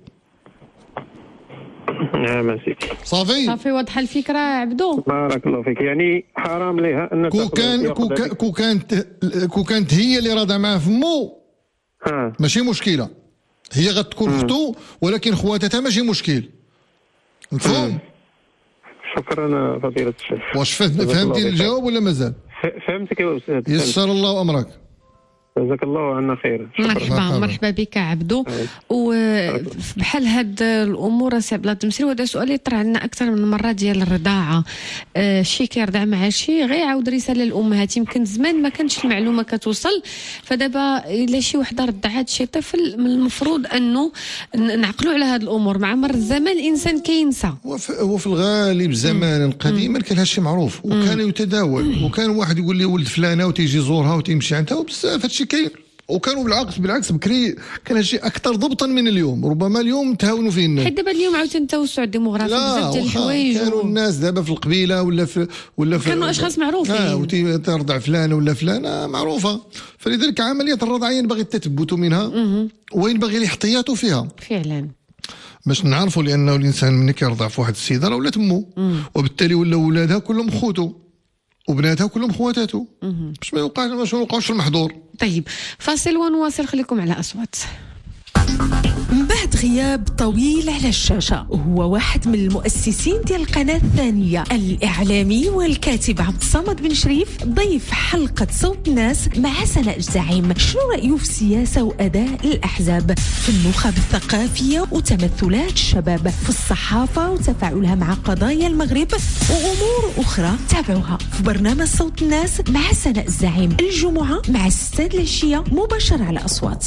نعم سيدي. صافي صافي واضحه الفكره عبدو. بارك الله فيك. يعني حرام ليها ان كو كان كو, كان كو كانت كو كانت هي اللي راضعه معاه في مو اه ماشي مشكله، هي غتكون اختو ولكن خواتاتها ماشي مشكل. مفهوم؟ شكرا فضيلة الشيخ. واش فهمتي الجواب ولا مازال؟ فهمتك يا استاذ. يسر الله امرك. جزاك الله عنا خير. مرحبا مرحبا بك عبدو. وبحال هاد الامور سي عبد الله التمسير وهذا سؤال يطرح عندنا اكثر من مره ديال الرضاعه. آه شي كيرضع مع شي غيعاود رساله للامهات، يمكن زمان ما كانتش المعلومه كتوصل، فدابا الا شي وحده رضعات شي طفل من المفروض انه نعقلوا على هاد الامور. مع مر الزمان الانسان كينسى. هو في الغالب زمانا قديما كان هادشي معروف وكان يتداول، وكان واحد يقول لي ولد فلانه وتيجي يزورها وتيمشي عندها وبزاف هادشي كاين. وكانوا بالعكس بالعكس بكري كان هادشي اكثر ضبطا من اليوم. ربما اليوم تهاونوا فيه الناس. حيت دابا اليوم عاوتاني التوسع الديموغرافي بزاف ديال الحوايج. كانوا الناس دابا في القبيله ولا في ولا في كانوا اشخاص معروفين. اه وترضع فلان ولا فلانه معروفه، فلذلك عمليه الرضاعه ينبغي التثبت منها وينبغي الاحتياط فيها فعلا باش نعرفوا لانه الانسان ملي كيرضع في واحد السيده راه ولات امه، وبالتالي ولا ولادها كلهم خوتو وبناتها كلهم خواتاتو باش ما يوقعش باش ما يوقعوش في المحظور. طيب فاصل ونواصل، خليكم على اصوات. من بعد غياب طويل على الشاشة، هو واحد من المؤسسين ديال القناة الثانية، الإعلامي والكاتب عبد الصمد بن شريف، ضيف حلقة صوت الناس مع سناء الزعيم. شنو رأيه في السياسة وأداء الأحزاب، في النخب الثقافية وتمثلات الشباب، في الصحافة وتفاعلها مع قضايا المغرب وأمور أخرى؟ تابعوها في برنامج صوت الناس مع سناء الزعيم الجمعة مع الستة العشية مباشرة على أصوات.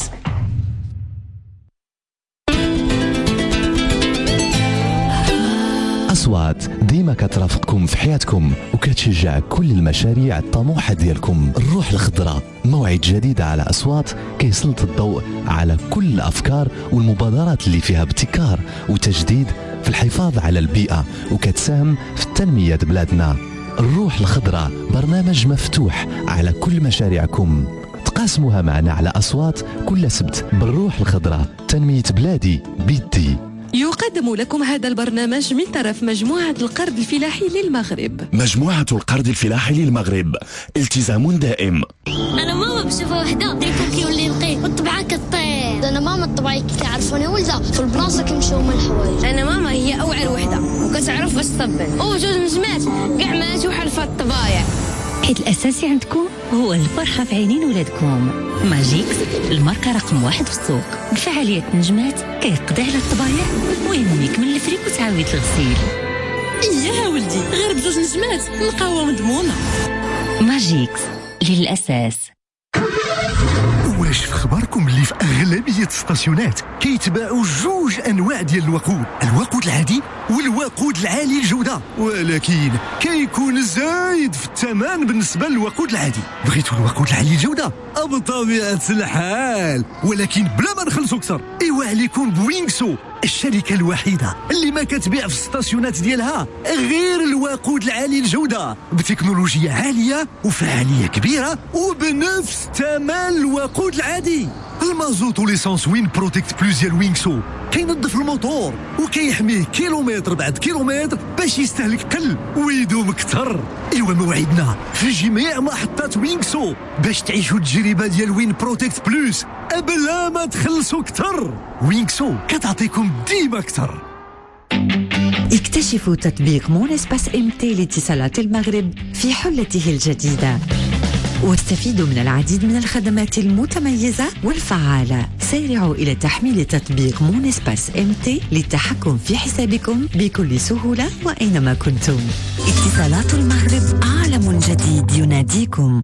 أصوات ديما كترافقكم في حياتكم وكتشجع كل المشاريع الطموحة ديالكم. الروح الخضراء موعد جديد على أصوات كيسلط الضوء على كل الأفكار والمبادرات اللي فيها ابتكار وتجديد في الحفاظ على البيئة وكتساهم في التنمية بلادنا. الروح الخضراء برنامج مفتوح على كل مشاريعكم، تقاسموها معنا على أصوات كل سبت. بالروح الخضراء تنمية بلادي بيدي. يقدم لكم هذا البرنامج من طرف مجموعة القرض الفلاحي للمغرب. مجموعة القرض الفلاحي للمغرب، التزام دائم. أنا ماما بشوفها وحدة ديكم كيولي نقي والطبعة كطير. أنا ماما الطبعي كيعرفوني ولدها في البلاصة كيمشيو من الحوايج. أنا ماما هي أوعر وحدة وكتعرف باش تصبر. أو جوج نجمات كاع ماتوا حلفة الطبايع. حيت الأساسي عندكم هو الفرحة في عينين ولادكم. ماجيكس الماركة رقم واحد في السوق بفعالية نجمات كيقضي على الطبايع ويهميك من الفريك وتعاويد الغسيل. إياها ولدي غير بجوج نجمات نلقاوها مضمونة. ماجيكس للأساس. واش في خبركم اللي في أغلبية الستاسيونات كيتباعوا جوج أنواع ديال الوقود، الوقود العادي والوقود العالي الجودة، ولكن كيكون زايد في الثمن بالنسبة للوقود العادي. بغيتوا الوقود العالي الجودة؟ بطبيعة الحال، ولكن بلا ما نخلصوا أكثر. إيوا عليكم بوينغسو، الشركة الوحيدة اللي ما كتبيع في الستاسيونات ديالها غير الوقود العالي الجودة، بتكنولوجيا عالية وفعالية كبيرة وبنفس ثمن الوقود العادي. المازوت وليسانس وين بروتكت بلوز ديال وينغسو كينظف الموتور وكيحميه كيلومتر بعد كيلومتر باش يستهلك قل ويدوم اكثر. ايوا موعدنا في جميع محطات وينغسو باش تعيشوا التجربه ديال وين بروتكت بلوس بلا ما تخلصوا اكثر. وينغسو كتعطيكم ديما اكثر. اكتشفوا تطبيق مون اسباس ام تي لاتصالات المغرب في حلته الجديدة واستفيدوا من العديد من الخدمات المتميزة والفعالة. سارعوا إلى تحميل تطبيق مون اسباس ام تي للتحكم في حسابكم بكل سهولة وأينما كنتم. اتصالات المغرب عالم جديد يناديكم.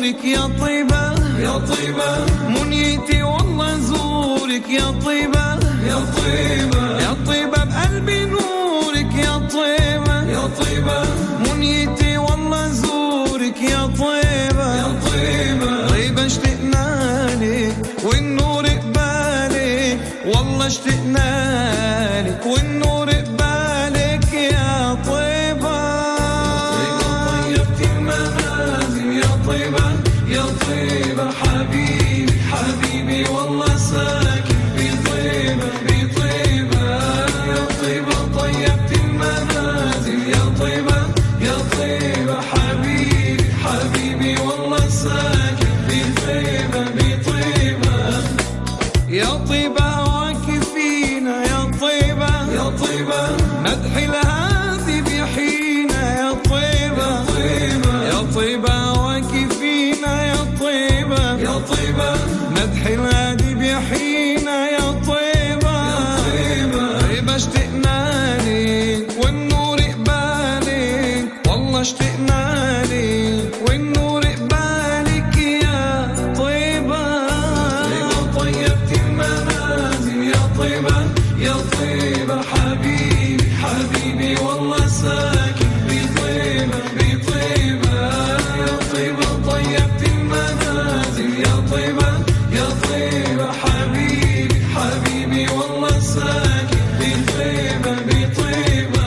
زورك يا طيبة يا طيبة منيتي والله زورك يا طيبة يا طيبة يا طيبة بقلبي نورك يا طيبة يا طيبة منيتي والله زورك يا طيبة يا طيبة طيبة اشتقنا لك والنور قبالك والله اشتقنا لك والنور قبالك يا طيبة طيبتي المنازل يا طيبة يا طيبة حبيبي حبيبي والله ساكن بطيبة بطيبة يا طيبة طيبتي المنازل يا طيبة يا طيبة حبيبي حبيبي والله ساكن بطيبة بطيبة يا طيبة واكفينا يا طيبة يا طيبة مدح الهادي بيحينا يا طيبة يا طيبة واكفينا يا طيبة يا طيبة مدح الهادي بيحينا يا طيبة طيبة اشتقنا لك والنور قبالك والله اشتقنا لك والنور قبالك يا طيبة طيبتي المنازل يا طيبة يا طيبة حبيبي حبيبي والله ساكن بطيبة بطيبة يا طيبة طيبتي المنازل يا طيبة يا طيبة حبيبي حبيبي والله ساكن بطيبة بطيبة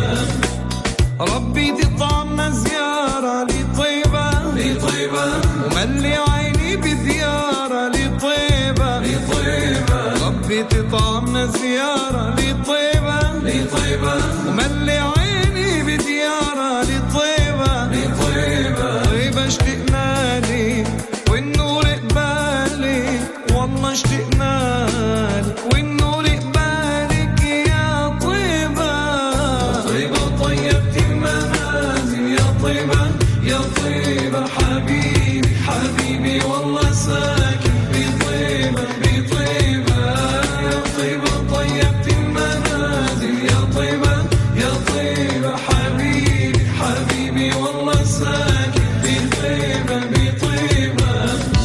ربي تطعمنا زيارة لطيبة لطيبة وملي عيني بزيارة لطيبة لطيبة ربي تطعمنا زيارة لطيبة لطيبة وملي عيني بزيارة لطيبة لطيبة طيبة اشتقنا لك والنور قبالك والله اشتقنا لك والنور قبالك يا طيبة طيبة طيبتي المنازل يا طيبة يا طيبة حبيبي حبيبي والله ساكن بطيبة بطيبة يا طيبة طيبتي المنازل يا طيبة يا طيبة حبيبي حبيبي والله ساكن بطيبة بطيبة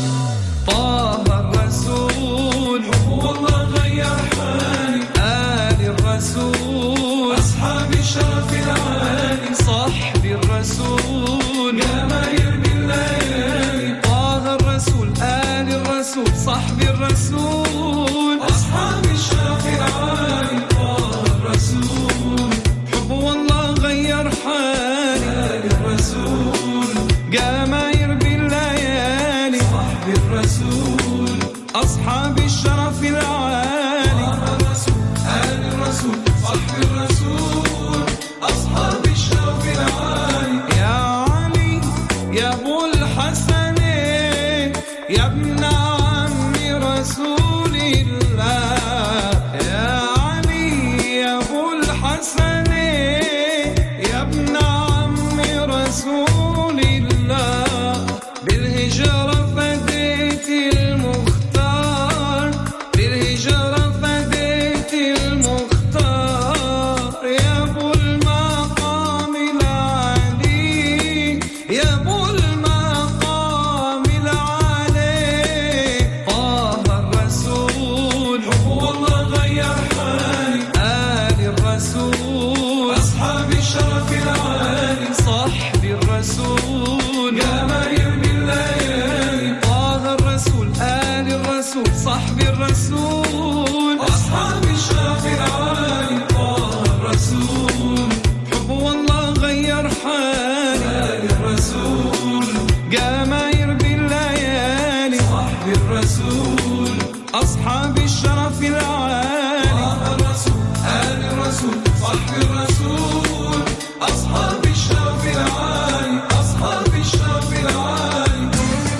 طه الرسول والله غير حالي آل الرسول أصحاب الشرف العالي صحبي الرسول يا ما يرمي الليالي طه الرسول آل الرسول صحبي الرسول أصحاب الشرف العالي طه الرسول حب والله غير حالي آل الرسول جماهير بالليالي صحبي الرسول أصحاب الشرف العالي طه الرسول آل الرسول صحبي الرسول أصحاب الشرف العالي يا علي يا أبو الحسن يا ابن عم رسول الله يا علي يا أبو الحسن يا ابن عم رسول الله بالهجرة فديت المختار بالهجرة فديت المختار يا أبو المقام العالي يا أبو المقام العالي طه الرسول والله غير حالي آل الرسول أصحاب الشرف العالي صحبي الرسول يا ما يرمي الليالي طه الرسول آل الرسول صحبي الرسول أصحاب الشرف العالي طه الرسول حب والله غير حالي آل الرسول جماهير بالليالي صحبي الرسول أصحاب الشرف العالي طه الرسول آل الرسول صحبي الرسول أصحاب الشرف العالي أصحاب الشرف العالي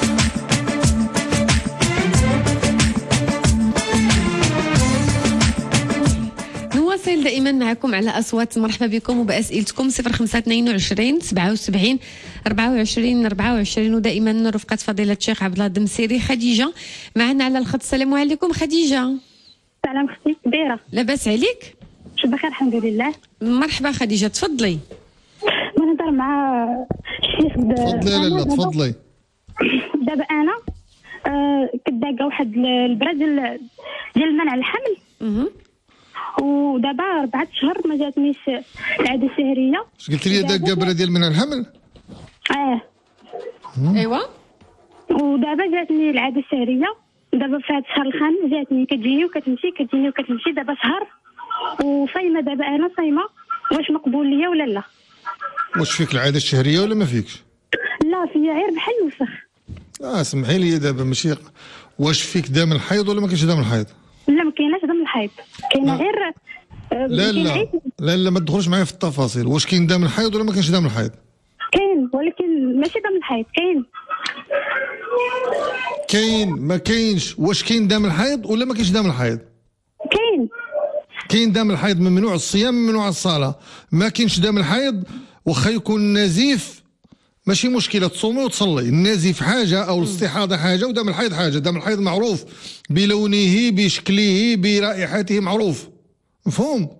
نواصل دائما معكم على أصوات. مرحبا بكم وبأسئلتكم صفر خمسة اثنين وعشرين سبعة وسبعين أربعة وعشرين أربعة وعشرين ودائما رفقة فضيلة الشيخ عبد الله الدمسيري. خديجة معنا على الخط. السلام عليكم خديجة. سلام اختي كبيرة. لاباس عليك؟ شو بخير الحمد لله. مرحبا خديجة تفضلي. ما نهضر مع الشيخ تفضلي لاله تفضلي. دابا انا آه كداقه واحد البراد ديال ديال منع الحمل. ودابا أربعة شهور ما جاتنيش العاده الشهريه. اش قلت لي داقه براد ديال منع الحمل؟ اه ايوا. ودابا جاتني العاده الشهريه، دابا في هذا الشهر الخامس جاتني كتجيني وكتمشي كتجيني وكتمشي، دابا شهر وصايمه. دابا انا صايمه، واش مقبول ليا ولا لا؟ واش فيك العاده الشهريه ولا ما فيكش؟ لا فيا غير بحال الوسخ. اه سمحي لي دابا ماشي واش فيك دم الحيض ولا ما كاينش دم الحيض؟ لا ما كايناش دم الحيض، كاينه غير آه لا لا لا لا ما تدخلش معايا في التفاصيل. واش كاين دم الحيض ولا ما كاينش دم الحيض؟ كاين ولكن ماشي دم الحيض. كاين كاين ما كاينش. واش كاين دم الحيض ولا ما كاينش دم الحيض؟ كاين كاين دم الحيض. ممنوع الصيام ممنوع الصلاه. ما كاينش دم الحيض واخا يكون نزيف ماشي مشكله، تصومي وتصلي. النزيف حاجه او الاستحاضه حاجه ودم الحيض حاجه. دم الحيض معروف بلونه بشكله برائحته، معروف مفهوم.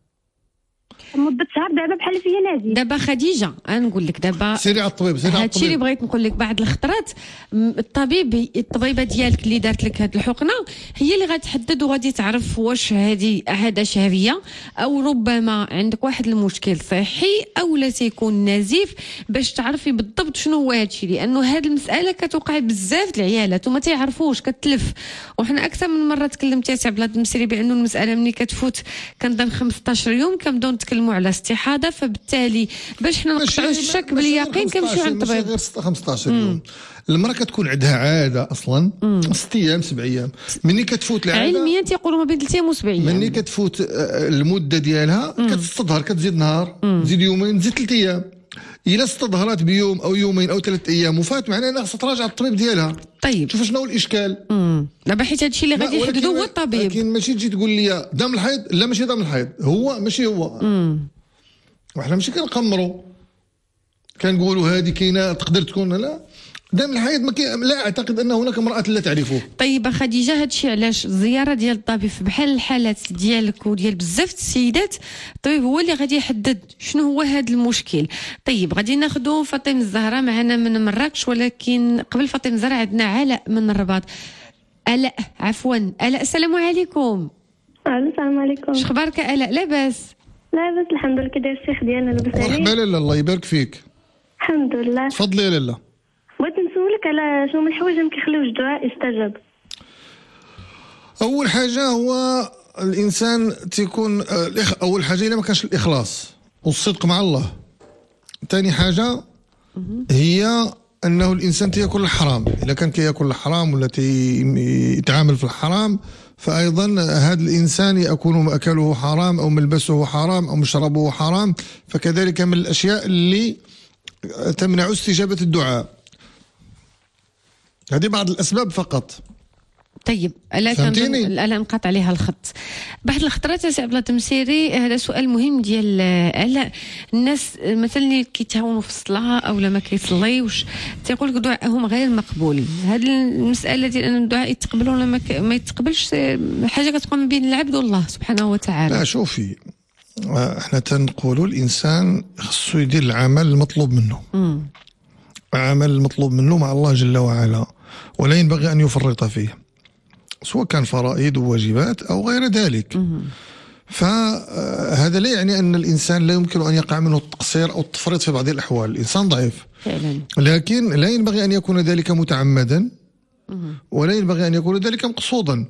مدة شهر دابا بحال فيا نازل. دابا خديجه انا نقول لك دابا سيري على الطبيب. سيري على الطبيب. هادشي اللي بغيت نقول لك. بعض الخطرات الطبيب الطبيبه ديالك اللي دارت لك هاد الحقنه هي اللي غتحدد وغادي تعرف واش هذه عاده شهريه او ربما عندك واحد المشكل صحي او لا تيكون نزيف، باش تعرفي بالضبط شنو هو هادشي. لانه هاد المساله كتوقع بزاف د العيالات وما تيعرفوش، كتلف. وحنا اكثر من مره تكلمت يا سي عبد الله الدمسري بانه المساله ملي كتفوت كنظن خمسطاش يوم كنبداو نتكلموا على استحاضه، فبالتالي باش حنا نقطعوا الشك باليقين كنمشيو عند الطبيب. غير خمسطاش يوم. المراه كتكون عندها عاده اصلا ست ايام سبع ايام. مني كتفوت العاده علميا تيقولوا ما بين ثلاث ايام وسبع ايام. مني كتفوت المده ديالها كتستظهر، كتزيد نهار، تزيد يومين، تزيد ثلاث ايام. الا استظهرت بيوم او يومين او ثلاث ايام وفات، معناه انها خصها تراجع الطبيب ديالها. طيب شوف شنو هو الاشكال. دابا حيت هادشي اللي غادي يحددو هو الطبيب. لكن ماشي تجي تقول لي دم الحيض، لا ماشي دم الحيض، هو ماشي هو. امم وحنا ماشي كنقمروا كنقولوا هذه كاينه تقدر تكون. لا دم الحيض ما كي... لا اعتقد ان هناك امراه لا تعرفه. طيب خديجه هادشي علاش الزياره ديال الطبيب بحال الحالات ديالك وديال بزاف السيدات الطبيب هو اللي غادي يحدد شنو هو هذا المشكل. طيب غادي ناخذوا فاطمه الزهراء معنا من مراكش، ولكن قبل فاطمه الزهراء عندنا علاء من الرباط. الاء عفوا الاء السلام عليكم. السلام عليكم. اش اخبارك الاء؟ لاباس؟ لاباس الحمد لله. كي داير الشيخ ديالنا لاباس عليك؟ مرحبا لاله الله يبارك فيك. الحمد لله. تفضلي يا لاله. بغيت نسولك على شنو من الحوايج اللي ما كيخليوش الدعاء يستجاب. اول حاجه هو الانسان تيكون اول حاجه الا ما كانش الاخلاص والصدق مع الله. ثاني حاجه هي انه الانسان تياكل الحرام. اذا كان كياكل الحرام ولا يتعامل في الحرام، فايضا هذا الانسان يكون ماكله حرام او ملبسه حرام او مشربه حرام، فكذلك من الاشياء اللي تمنع استجابه الدعاء. هذه بعض الاسباب فقط. طيب الا كان الا انقطع عليها الخط. بعض الخطرات يا سي عبد الله التمسيري، هذا سؤال مهم ديال الا الناس مثلا اللي كيتهاونوا في الصلاه او لا ما كيصليوش تيقول لك دعائهم غير مقبول. هذه المساله ديال ان الدعاء يتقبل ولا ما يتقبلش حاجه كتبقى ما بين العبد والله سبحانه وتعالى. لا شوفي، احنا تنقولوا الانسان خصو يدير العمل المطلوب منه. امم عمل المطلوب منه مع الله جل وعلا، ولا ينبغي ان يفرط فيه، سواء كان فرائض وواجبات أو غير ذلك. فهذا لا يعني أن الإنسان لا يمكن أن يقع منه التقصير أو التفريط في بعض الأحوال. الإنسان ضعيف فعلا، لكن لا ينبغي أن يكون ذلك متعمدا ولا ينبغي أن يكون ذلك مقصودا.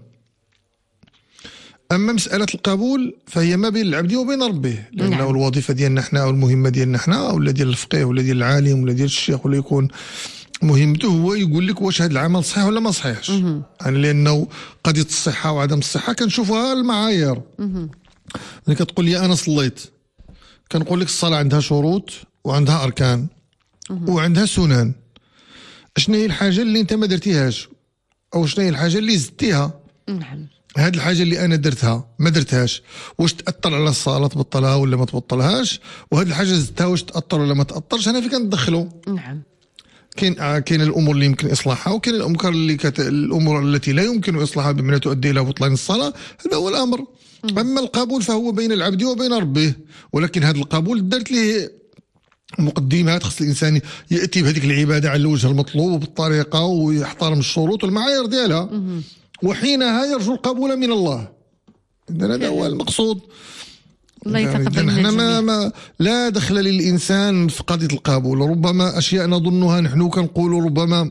أما مسألة القبول فهي ما بين العبد وبين ربه، لأنه نعم. الوظيفة ديالنا احنا أو المهمة ديالنا احنا أو ديال الفقيه ولا ديال العالم ولا ديال الشيخ ولا يكون مهمته هو يقول لك واش هذا العمل صحيح ولا ما صحيحش. يعني لانه قضيه الصحه وعدم الصحه كنشوفوها المعايير. ملي كتقول لي انا صليت، كنقول لك الصلاه عندها شروط وعندها اركان وعندها سنن. شنو هي الحاجه اللي انت ما درتيهاش او شنو هي الحاجه اللي زدتيها؟ نعم. هذه الحاجه اللي انا درتها ما درتهاش، واش تاثر على الصلاه تبطلها ولا ما تبطلهاش؟ وهذه الحاجه زدتها واش تاثر ولا ما تاثرش؟ انا في كندخلو. نعم. كاين كاين الامور اللي يمكن اصلاحها وكاين الامور اللي كت... الامور التي لا يمكن اصلاحها بمعنى تؤدي الى بطلان الصلاه. هذا هو الامر. اما القبول فهو بين العبد وبين ربه، ولكن هذا القبول درت ليه مقدمات، خص الانسان ياتي بهذيك العباده على الوجه المطلوب وبالطريقه ويحترم الشروط والمعايير ديالها، وحينها يرجو القبول من الله. هذا هو المقصود. الله يتقبل منا نحن ما, ما لا دخل للانسان في قضيه القبول. ربما اشياء نظنها نحن كنقولوا ربما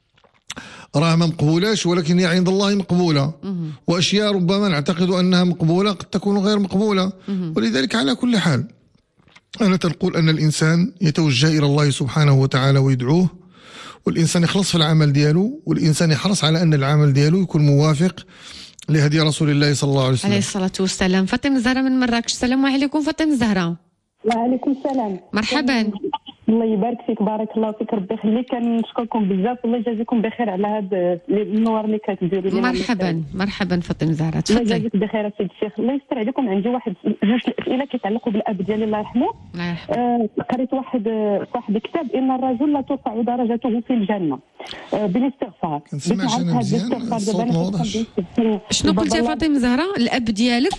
راه ما مقبولاش، ولكن هي عند الله مقبوله، واشياء ربما نعتقد انها مقبوله قد تكون غير مقبوله. ولذلك على كل حال انا تنقول ان الانسان يتوجه الى الله سبحانه وتعالى ويدعوه، والانسان يخلص في العمل ديالو، والانسان يحرص على ان العمل ديالو يكون موافق لهدي رسول الله صلى الله عليه وسلم عليه الصلاة والسلام. فاطمة الزهراء من مراكش، السلام عليكم فاطمة الزهراء. وعليكم السلام. مرحبا. الله يبارك فيك، بارك الله فيك، ربي يخليك. كنشكركم بزاف، الله يجازيكم بخير على هذا النور اللي كتديروا لنا. مرحبا مرحبا فاطمة الزهراء، الله تفضلي. يجازيك بخير سيدي الشيخ. الله يستر عليكم. عندي واحد جوج الاسئله كيتعلقوا بالاب ديالي الله يرحمه. الله يرحمه. آه قريت واحد واحد الكتاب ان الرجل لا ترفع درجته في الجنه آه بالاستغفار. كنسمعش انا مزيان، الصوت ما واضحش. شنو قلتي يا فاطمة الزهراء؟ الاب ديالك؟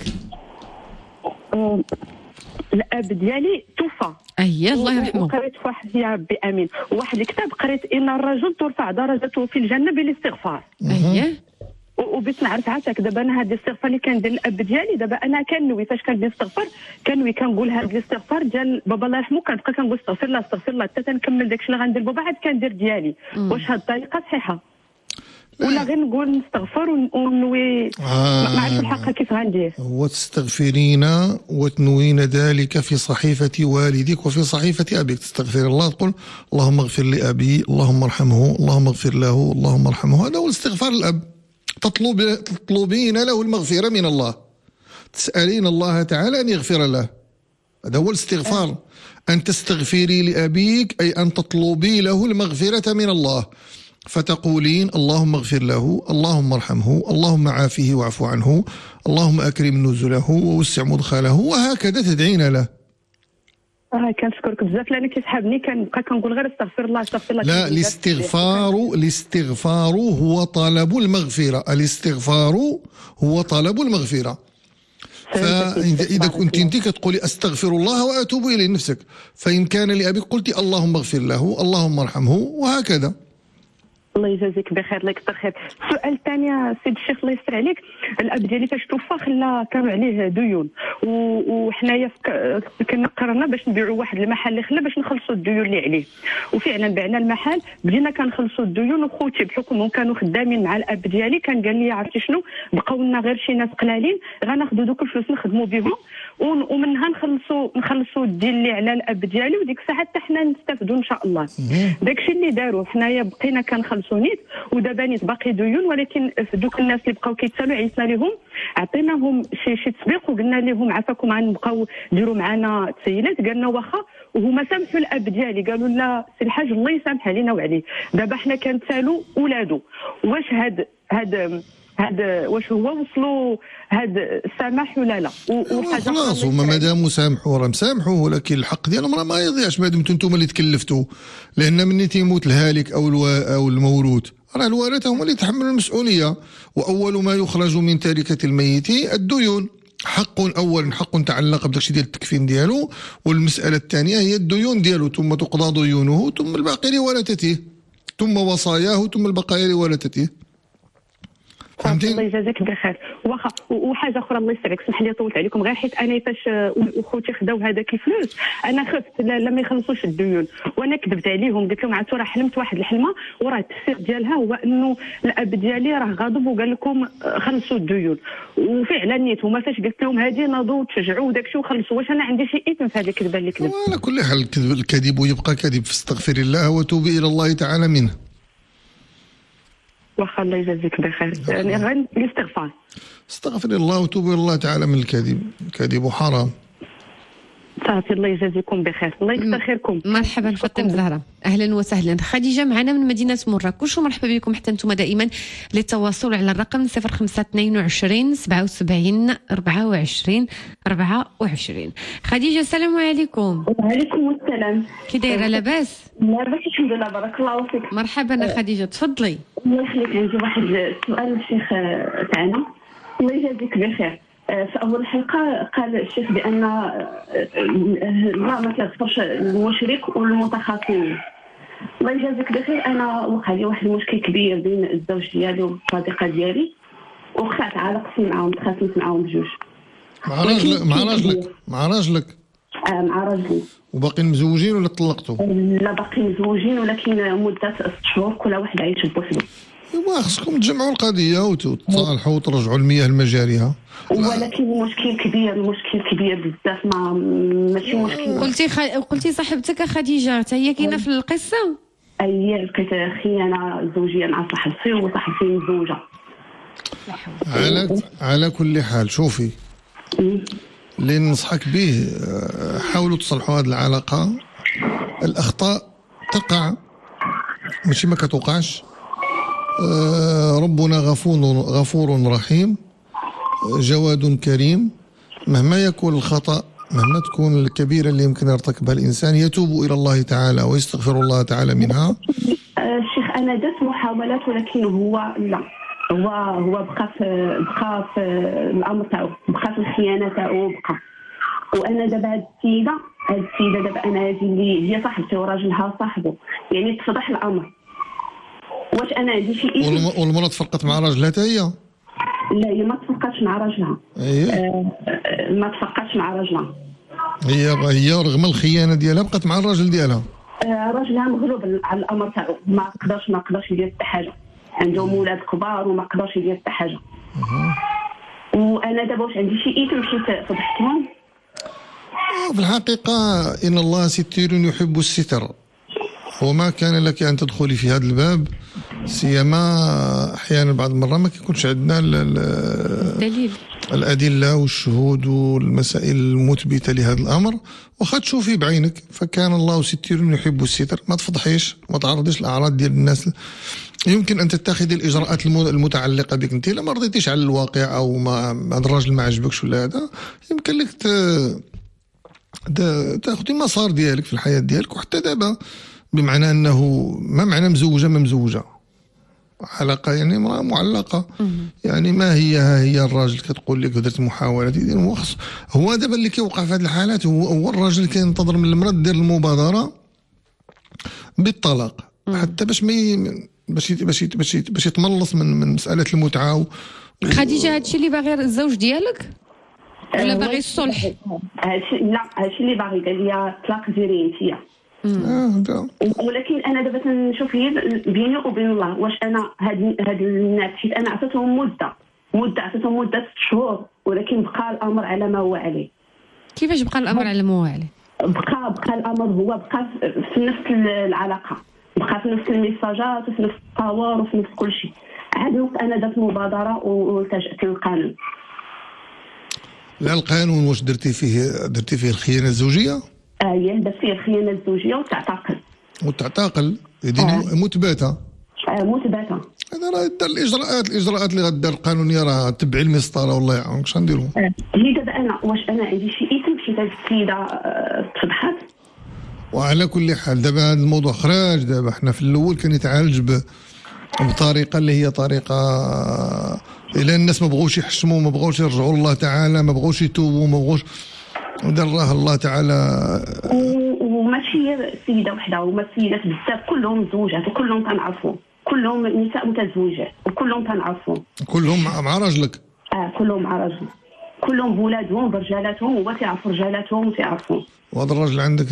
آه الاب ديالي توفى. اييه الله يرحمه. وقريت في واحد يا ربي امين، واحد الكتاب قريت ان الرجل ترفع درجته في الجنه بالاستغفار. اييه. وبغيت نعرف عافاك دابا انا هذا الاستغفار اللي كندير الاب ديالي، دابا انا كنوي فاش كندير استغفار كنوي كنقول هذا الاستغفار ديال بابا الله يرحمه، كنبقى كنقول استغفر الله استغفر الله حتى تنكمل داكشي اللي غندير بابا، عاد كندير ديالي. واش هاد الطريقه صحيحه ولا غير نقول نستغفر ونوي آه ما عرفت الحق كيف غندير؟ وتستغفرين وتنوين ذلك في صحيفة والدك وفي صحيفة أبيك. تستغفر الله، تقول اللهم اغفر لأبي، اللهم ارحمه، اللهم اغفر له، اللهم ارحمه. هذا هو الاستغفار الأب. تطلب تطلبين له المغفرة من الله، تسألين الله تعالى أن يغفر له. هذا هو الاستغفار. أن تستغفري لأبيك أي أن تطلبي له المغفرة من الله، فتقولين اللهم اغفر له، اللهم ارحمه، اللهم عافيه واعف عنه، اللهم أكرم نزله ووسع مدخله، وهكذا تدعين له. اه كنشكرك بزاف لان كيسحبني كنبقى كنقول غير استغفر الله استغفر الله. لا، الاستغفار الاستغفار هو طلب المغفرة. الاستغفار هو طلب المغفرة. فإذا كنت أنت كتقولي أستغفر الله وأتوب إليه نفسك، فإن كان لأبيك قلتي اللهم اغفر له، اللهم ارحمه، وهكذا. الله يجازيك بخير، الله يكثر خير. السؤال الثاني سيد الشيخ الله يستر عليك، الاب ديالي فاش توفى خلى كانوا عليه ديون، وحنايا كنا قررنا باش نبيعوا واحد المحل اللي خلى باش نخلصوا الديون اللي عليه، وفعلا بعنا المحل بدينا كنخلصوا الديون. وخوتي بحكمهم كانوا خدامين مع الاب ديالي كان قال لي عرفتي شنو، بقاو لنا غير شي ناس قلالين غناخذوا دوك الفلوس نخدموا بهم ومنها نخلصوا نخلصوا الدين اللي على الاب ديالي، وديك الساعه حتى حنا نستافدوا ان شاء الله. داكشي اللي داروا حنايا بقينا كنخلصوا نيت، ودابا نيت باقي ديون، ولكن دوك الناس اللي بقاو كيتسالوا عيطنا لهم عطيناهم شي شي تسبيق وقلنا لهم عافاكم غنبقاو ديروا معنا تسيلات، قالنا واخا، وهما سامحوا الاب ديالي قالوا لا سي الحاج الله يسامح علينا وعليه. دابا حنا كنتسالوا ولادو واش هاد هاد هاد واش هو وصلوا هاد السماح ولا لا. وحاجه خلاص هما مادام سامحوا راه مسامحوا، ولكن الحق ديالهم راه ما يضيعش مادام انتم اللي تكلفتوا، لان من تيموت الهالك او الوا او الموروث راه الوارث هما اللي يتحملوا المسؤوليه. واول ما يخرج من تركه الميت الديون. حق اول حق تعلق بداكشي ديال التكفين ديالو، والمساله الثانيه هي الديون ديالو، ثم تقضى ديونه، ثم الباقي لورثته، ثم وصاياه، ثم البقايا لورثته. فهمتي؟ الله يجازيك بخير. واخا وحاجه اخرى الله يسعدك، سمح لي طولت عليكم، غير حيت انا فاش وخوتي خداو هذاك الفلوس انا خفت لا ما يخلصوش الديون، وانا كذبت عليهم قلت لهم عرفتوا راه حلمت واحد الحلمه وراه التفسير ديالها هو انه الاب ديالي راه غاضب وقال لكم خلصوا الديون، وفعلا نيت هما فاش قلت لهم هذه ناضوا تشجعوا وداكشي وخلصوا. واش انا عندي شي اثم في هذه الكذبه اللي كذبت؟ على كل حال الكذب الكذب يبقى كذب، فاستغفر الله وتوبي الى الله تعالى منه. واخا الله يجازيك بخير، يعني غير الاستغفار. استغفر الله وتوبوا الى الله تعالى من الكذب، الكذب حرام. صافي الله يجازيكم بخير، الله يكثر خيركم. مرحبا فاطمه الزهراء، اهلا وسهلا. خديجه معنا من مدينه مراكش، ومرحبا بكم حتى انتم دائما للتواصل على الرقم صفر خمسة اثنين وعشرين سبعة وسبعين أربعة وعشرين أربعة وعشرين. خديجه السلام عليكم. وعليكم السلام. كي دايره لاباس؟ لاباس الحمد لله بارك الله فيك. مرحبا خديجه تفضلي. الله يخليك، عندي واحد السؤال الشيخ تاعنا الله يجازيك بخير. في اول الحلقه قال الشيخ بان الله ما كيغفرش المشرك والمتخاصمين. الله يجازيك بخير. انا وقع لي واحد المشكل كبير بين الزوج ديالي والصديقه ديالي، وقطعت علاقتي معاهم، تخاصمت معاهم بجوج. مع راجلك مع راجلك مع راجلك آه مع راجلي. وباقيين مزوجين ولا طلقتوا؟ لا باقيين مزوجين، ولكن مده ست شهور كل واحد عايش بوحدو. ايوا خصكم تجمعوا القضيه وتصالحوا وترجعوا المياه لمجاريها. ولكن المشكل كبير، المشكل كبير بزاف، ما ماشي مشكل. قلتي خ... قلتي صاحبتك خديجه حتى هي كاينه في القصه؟ اي لقيت خيانه زوجيه مع صاحبتي وصاحبتي مزوجه. على على كل حال شوفي، اللي ننصحك به حاولوا تصلحوا هذه العلاقه. الاخطاء تقع ماشي ما كتوقعش. ربنا غفور غفور رحيم جواد كريم. مهما يكون الخطأ، مهما تكون الكبيرة اللي يمكن يرتكبها الإنسان، يتوب إلى الله تعالى ويستغفر الله تعالى منها. الشيخ أنا درت محاولات، ولكن هو لا، هو هو بقى في بقى في الأمر تاعو، بقى في الخيانة تاعو بقى. وأنا دابا هاد السيدة هاد السيدة دابا أنا هادي اللي هي صاحبتي وراجلها صاحبه، يعني تفضح الأمر. واش أنا عندي شي إيه؟ والمرأة تفرقت مع راجلها حتى هي؟ لا هي ما تفرقتش مع راجلها. ايه آه ما تفرقتش مع راجلها. هي هي رغم الخيانه ديالها بقات مع الراجل ديالها. آه راجلها مغلوب على الامر تاعو، ما قدرش ما قدرش يدير حتى حاجه، عندهم ولاد كبار وما قدرش يدير حتى حاجه. وانا دابا واش عندي شي ايت مشيت فضحتهم. في الحقيقه ان الله ستير يحب الستر، وما كان لك ان تدخلي في هذا الباب، سيما احيانا بعض المرات ما كيكونش عندنا الدليل الادله والشهود والمسائل المثبته لهذا الامر، واخا تشوفي بعينك. فكان الله ستير يحب الستر. ما تفضحيش، ما تعرضيش الاعراض ديال الناس. يمكن ان تتخذي الاجراءات المتعلقه بك انت. الا ما رضيتيش على الواقع او ما هذا الراجل ما عجبكش ولا هذا، يمكن لك تاخذي المسار ديالك في الحياه ديالك. وحتى دابا بمعنى انه ما معنى مزوجه ما مزوجه، علاقه يعني امراه معلقه. يعني ما هي ها هي الراجل كتقول لك درت محاولات يدير. هو هو دابا اللي كيوقع في هذه الحالات هو, هو الراجل اللي كينتظر من المراه دير المبادره بالطلاق، حتى باش ما باش باش باش باش يتملص من من مساله المتعه. و... خديجه هادشي اللي باغي الزوج ديالك ولا باغي الصلح؟ هادشي لا، هادشي اللي باغي قال لي طلاق ديري انتيا. آه ولكن انا دابا تنشوف هي بيني وبين الله، واش انا هاد هاد الناس حيت انا عطيتهم مده مده عطيتهم مده ست شهور، ولكن بقى الامر على ما هو عليه. كيفاش بقى الامر على ما هو عليه؟ بقى بقى الامر هو بقى في نفس العلاقه، بقى في نفس الميساجات وفي نفس الصور وفي نفس كل شيء. عاد انا درت مبادره والتجأت للقانون. لا القانون واش درتي فيه درتي فيه الخيانه الزوجيه؟ اييه درت فيه الخيانه الزوجيه وتعتقل. وتعتقل يديني آه. مثبته. اه مثبته. هذا راه دار الاجراءات الاجراءات اللي غدار القانونيه راه تبعي المسطره والله يعاونك. اش غنديروا؟ آه. هي دابا انا واش انا عندي شي اثم حيت هاد السيده آه تفضحت. وعلى كل حال دابا هذا الموضوع خراج. دابا حنا في الاول كان يتعالج ب بطريقه اللي هي طريقه الى الناس ما بغوش يحشموا، ما بغوش يرجعوا الله تعالى، ما بغوش يتوبوا، ما بغوش دراه الله تعالى. وماشي سيده وحده، هما سيدات بزاف كلهم زوجات وكلهم تنعرفوا، كلهم نساء متزوجات وكلهم تنعرفوا. كلهم مع راجلك؟ اه كلهم مع راجلي، كلهم بولادهم برجالاتهم، هو تيعرفوا رجالاتهم وتيعرفوا. وهذا الراجل عندك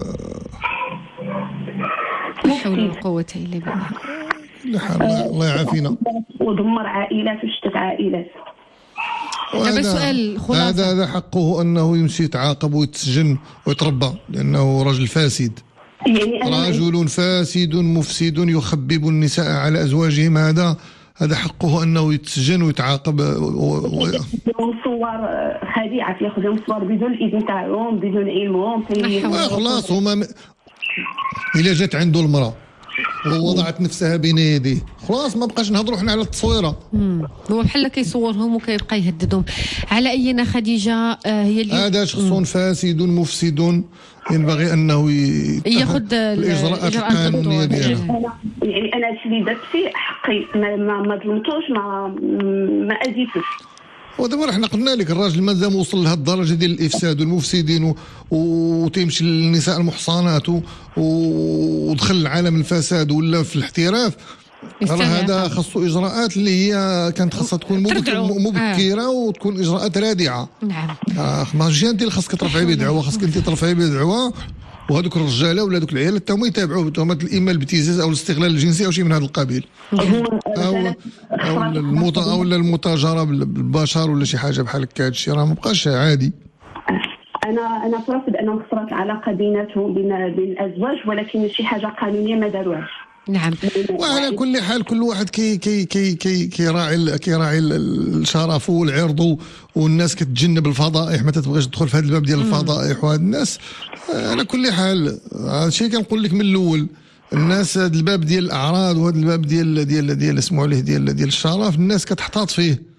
لا حول ولا قوة الا بالله. لا حول الله يعافينا. ودمر عائلات وشتت عائلات. دابا سؤال خلاصة، هذا هذا حقه انه يمشي يتعاقب ويتسجن ويتربى لانه رجل فاسد. يعني رجل فاسد مفسد يخبب النساء على ازواجهم. هذا هذا حقه انه يتسجن ويتعاقب. ياخذون صور خديعه، ياخذون صور بدون الاذن تاعهم بدون علمهم. خلاص هما م... الا جات عنده المراه ووضعت نفسها بين يديه خلاص ما بقاش نهضروا حنا على التصويره. هو بحال كيصورهم وكيبقى يهددهم. على اينا خديجه هي اللي هذا شخص فاسد مفسد ينبغي انه ياخذ الاجراءات القانونيه ديالها. يعني انا هادشي اللي درت فيه حقي، ما ما ظلمتوش، ما ما اذيتوش. ودابا حنا قلنا لك الراجل مازال وصل لهاد الدرجه ديال الافساد والمفسدين و... وتيمشي للنساء المحصنات و... ودخل لعالم الفساد ولا في الاحتراف، راه هذا خاصو اجراءات اللي هي كانت خاصها تكون مبكره آه. وتكون اجراءات رادعه. نعم. آه ماشي انت اللي خاصك ترفعي به دعوه، خاصك انت ترفعي به دعوه، وهذوك الرجاله ولا هذوك العيال حتى هما يتابعوه بتهمه الاما الابتزاز او الاستغلال الجنسي او شيء من هذا القبيل، او او المطا او المتاجره بالبشر ولا شي حاجه بحال هكا. هذا الشيء راه ما بقاش عادي. انا انا فرافض انه خسرت العلاقه بيناتهم بين بين الازواج، ولكن شي حاجه قانونيه ما داروهاش. نعم. وعلى كل حال كل واحد كي كي كي كي كيراعي كيراعي الشرف والعرض، والناس كتجنب الفضائح، ما تبغيش تدخل في هذا الباب ديال الفضائح. وهاد الناس على كل حال هذا الشيء كنقول لك من الاول، الناس هذا الباب ديال الاعراض وهذا الباب ديال ديال ديال اسمعوا ليه ديال ديال الشرف، الناس كتحتاط فيه.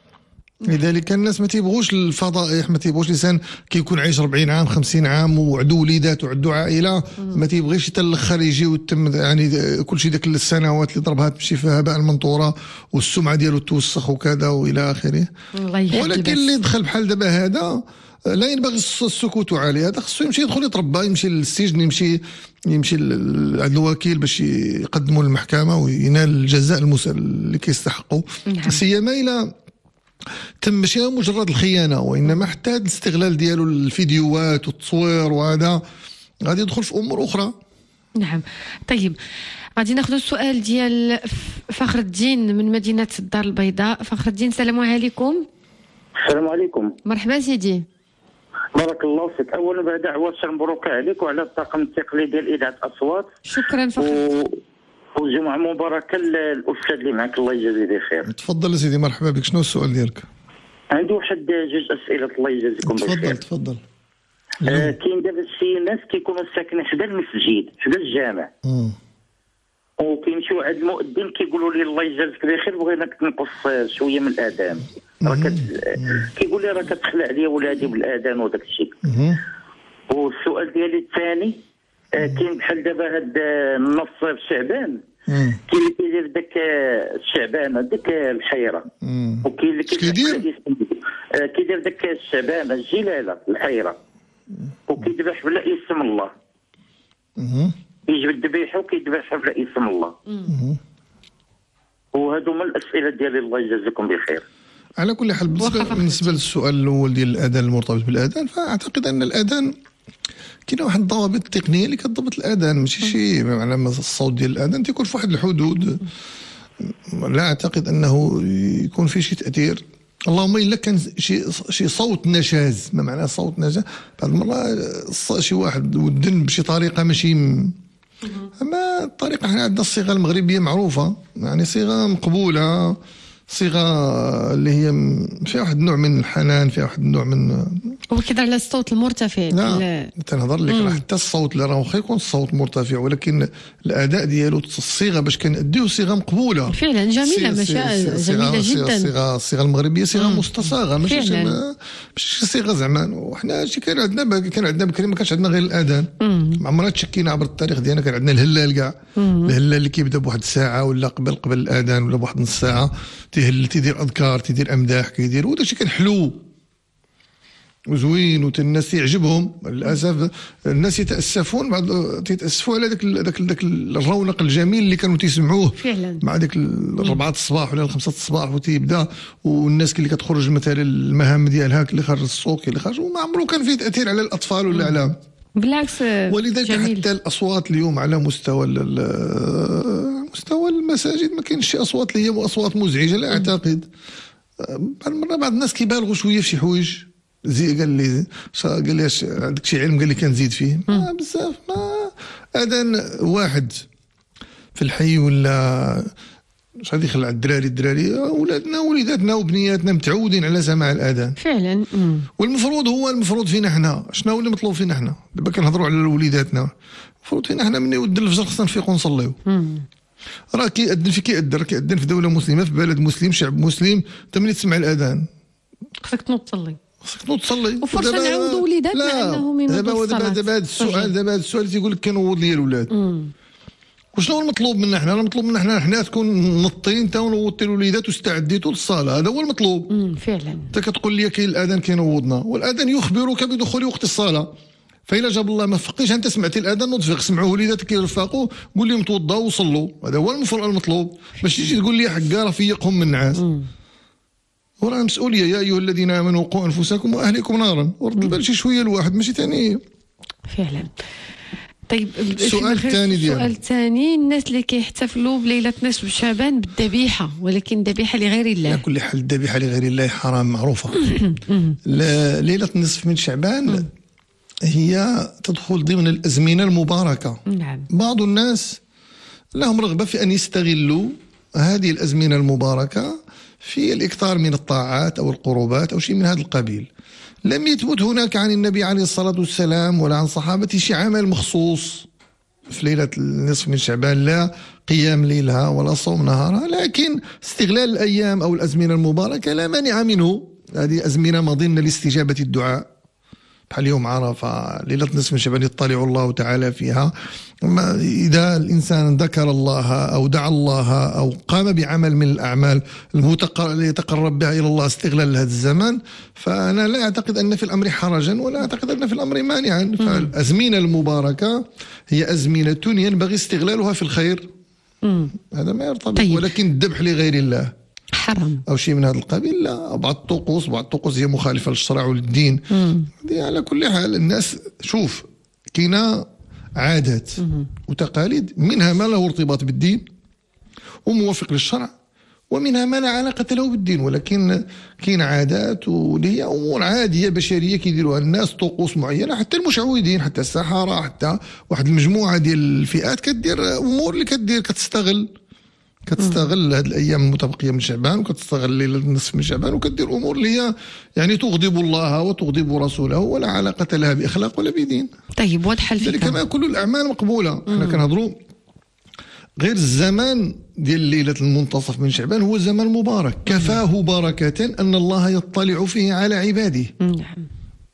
لذلك الناس ما تيبغوش الفضائح، ما تيبغوش الانسان كيكون عايش أربعين عام خمسين عام وعندو وليدات وعندو عائله، ما تيبغيش حتى الاخر يجي وتم يعني كل شيء داك السنوات اللي ضربها تمشي فيها هباء المنثوره والسمعه ديالو توسخ وكذا والى اخره. ولكن اللي دخل بحال دابا هذا لا ينبغي السكوت عليه، هذا خصو يمشي يدخل يتربى، يمشي للسجن، يمشي يمشي عند الوكيل باش يقدموا للمحكمه وينال الجزاء المسال اللي كيستحقوا. نعم. سيما الى تم ماشي مجرد الخيانه، وانما حتى هذا الاستغلال ديالو الفيديوهات والتصوير، وهذا غادي يدخل في امور اخرى. نعم. طيب غادي ناخذ السؤال ديال فخر الدين من مدينه الدار البيضاء. فخر الدين السلام عليكم. السلام عليكم. مرحبا سيدي. بارك الله فيك. اولا بعد عواشر مبروك عليك وعلى الطاقم التقني ديال اذاعه اصوات. شكرا فخر. و... وجمعه مباركه للاستاذ اللي معك، الله يجازيه بخير. تفضل سيدي، مرحبا بك. شنو السؤال ديالك؟ عندي واحد جوج اسئله، الله يجازيكم بخير. تفضل تفضل. آه كاين دابا شي ناس كيكونوا ساكنين حدا المسجد حدا الجامع، امم وكيمشيو عند المؤذن كيقولوا لي الله يجازيك بخير بغيناك تنقص شويه من الاذان، راه كيقول لي راه كتخلع عليا ولادي بالاذان وداك الشيء. والسؤال ديالي الثاني، آه كاين بحال دابا هاد النص في شعبان، كاين اللي كيدير داك الشعبان داك الحيره، وكاين اللي كيدير كيدير داك الشعبان الجلاله الحيره، وكيذبح بلا اسم الله. يجيب الذبيحه وكيذبحها بلا اسم الله. وهذو هما الاسئله ديالي، الله يجازيكم بخير. على كل حال بالنسبه بالنسبه للسؤال الاول ديال الاذان المرتبط بالاذان، فاعتقد ان الاذان كاين واحد الضوابط تقنيه اللي كتضبط الاذان، ماشي شي معنى الصوت ديال الاذان تيكون في واحد الحدود، لا اعتقد انه يكون فيه شي تاثير. اللهم الا كان شي شي صوت نشاز، ما معنى صوت نشاز؟ بعض المرات شي واحد ودن بشي طريقه ماشي م... اما الطريقه حنا عندنا الصيغه المغربيه معروفه، يعني صيغه مقبوله، صيغه اللي هي فيها واحد النوع من الحنان، فيها واحد النوع من هو كيهضر على الصوت المرتفع. لا تنهضر لك راه حتى الصوت اللي راه واخا يكون الصوت مرتفع، ولكن الاداء ديالو الصيغه باش كنديو صيغه مقبوله فعلا جميله، ماشي جميله جدا. الصيغه الصيغه المغربيه صيغه مستصاغه، ماشي شي ماشي صيغه زعما. وحنا شي كان عندنا كان عندنا بكري ما كانش عندنا غير الاذان، ما عمرنا تشكينا عبر التاريخ ديالنا. كان عندنا الهلال كاع، الهلال اللي كيبدا بواحد الساعه ولا قبل قبل الاذان ولا بواحد نص ساعه، تيهل تيدير اذكار تيدير امداح كيدير، وهذا الشيء كان حلو وزوين والناس يعجبهم. للاسف الناس يتاسفون، بعض تيتاسفوا على ذاك ذاك ذاك الرونق الجميل اللي كانوا تيسمعوه فعلا مع ذاك الربعة الصباح ولا الخمسة الصباح، وتيبدا والناس اللي كتخرج مثلا المهام ديالها اللي خارج السوق اللي خارج، وما عمره كان فيه تاثير على الاطفال ولا على بالعكس. ولذلك جميل. حتى الاصوات اليوم على مستوى مستوى المساجد ما كاينش شي اصوات اللي هي اصوات مزعجه، لا اعتقد. بعض المرات بعض الناس كيبالغوا شويه في شي حوايج، زي قال لي قال لي عندك شي علم، قال لي كنزيد فيه ما بزاف. ما اذان واحد في الحي ولا مش غادي يخلع الدراري الدراري ولادنا وليداتنا وبنياتنا متعودين على سماع الاذان فعلا. مم. والمفروض هو المفروض فينا حنا، شنو اللي مطلوب فينا حنا؟ دابا كنهضروا على وليداتنا، المفروض فينا حنا من يودن الفجر خصنا نفيقوا نصليو. راه كيأذن في كيأذن راه كيأذن في دوله مسلمه، في بلد مسلم، شعب مسلم، انت ملي تسمع الاذان خصك تنوض تصلي، خصك تنوض تصلي. وفرصه نعاودوا وليداتنا انهم ينوضوا دابا دابا دابا هذا السؤال دابا هذا السؤال تيقول لك كنوض لي الاولاد، وشنو المطلوب منا احنا؟ المطلوب منا احنا احنا تكون نطين تا ونوضي الوليدات واستعديتوا للصلاه، هذا هو المطلوب. امم فعلا. انت كتقول لي كاين الاذان كينوضنا، والاذان يخبرك بدخول وقت الصلاه، فإلا جاب الله ما فقيش انت سمعتي الاذان نوض سمعوا وليداتك يرفقوا قول لهم توضاوا وصلوا، هذا هو المفروض المطلوب. باش تجي تقول لي حقا راه فيقهم من النعاس، وراه مسؤوليه. يا ايها الذين امنوا قوا انفسكم واهليكم نارا، ورد البال شي شويه الواحد ماشي ثاني فعلا. طيب السؤال الثاني ديالك. السؤال الثاني، الناس اللي كيحتفلوا بليله نصف شعبان بالذبيحه، ولكن ذبيحه لغير الله. على كل حال الذبيحه لغير الله حرام معروفه. ليله نصف من شعبان هي تدخل ضمن الازمنه المباركه. نعم. بعض الناس لهم رغبه في ان يستغلوا هذه الازمنه المباركه في الاكثار من الطاعات او القربات او شيء من هذا القبيل. لم يثبت هناك عن النبي عليه الصلاة والسلام ولا عن صحابته شيء عمل مخصوص في ليلة النصف من شعبان، لا قيام ليلها ولا صوم نهارها، لكن استغلال الأيام أو الأزمنة المباركة لا مانع منه. هذه أزمنة مظنة لاستجابة الدعاء، بحال يوم عرفة ليلة نصف من شعبان يطلع الله تعالى فيها. إذا الإنسان ذكر الله أو دعا الله أو قام بعمل من الأعمال اللي يتقرب بها إلى الله استغلال هذا الزمان، فأنا لا أعتقد أن في الأمر حرجا ولا أعتقد أن في الأمر مانعا. فالأزمنة المباركة هي أزمنة ينبغي استغلالها في الخير، هذا ما يرتبط. طيب. ولكن الذبح لغير الله حرام أو شيء من هذا القبيل لا. بعض الطقوس بعض الطقوس هي مخالفة للشرع وللدين. دي على كل حال الناس شوف كاينة عادات وتقاليد، منها ما له ارتباط بالدين وموافق للشرع، ومنها ما لا علاقة له بالدين، ولكن كاين عادات واللي هي أمور عادية بشرية كيديروها الناس، طقوس معينة، حتى المشعوذين حتى السحرة حتى واحد المجموعة ديال الفئات كدير أمور اللي كدير كتستغل كتستغل هذه الايام المتبقيه من شعبان، وكتستغل ليله النصف من شعبان، وكدير امور اللي هي يعني تغضب الله وتغضب رسوله ولا علاقه لها باخلاق ولا بدين. طيب واضحه الفكره. لذلك ما كل الاعمال مقبوله. احنا كنهضروا غير الزمان ديال ليله المنتصف من شعبان هو زمان مبارك، كفاه بركه ان الله يطلع فيه على عباده. نعم.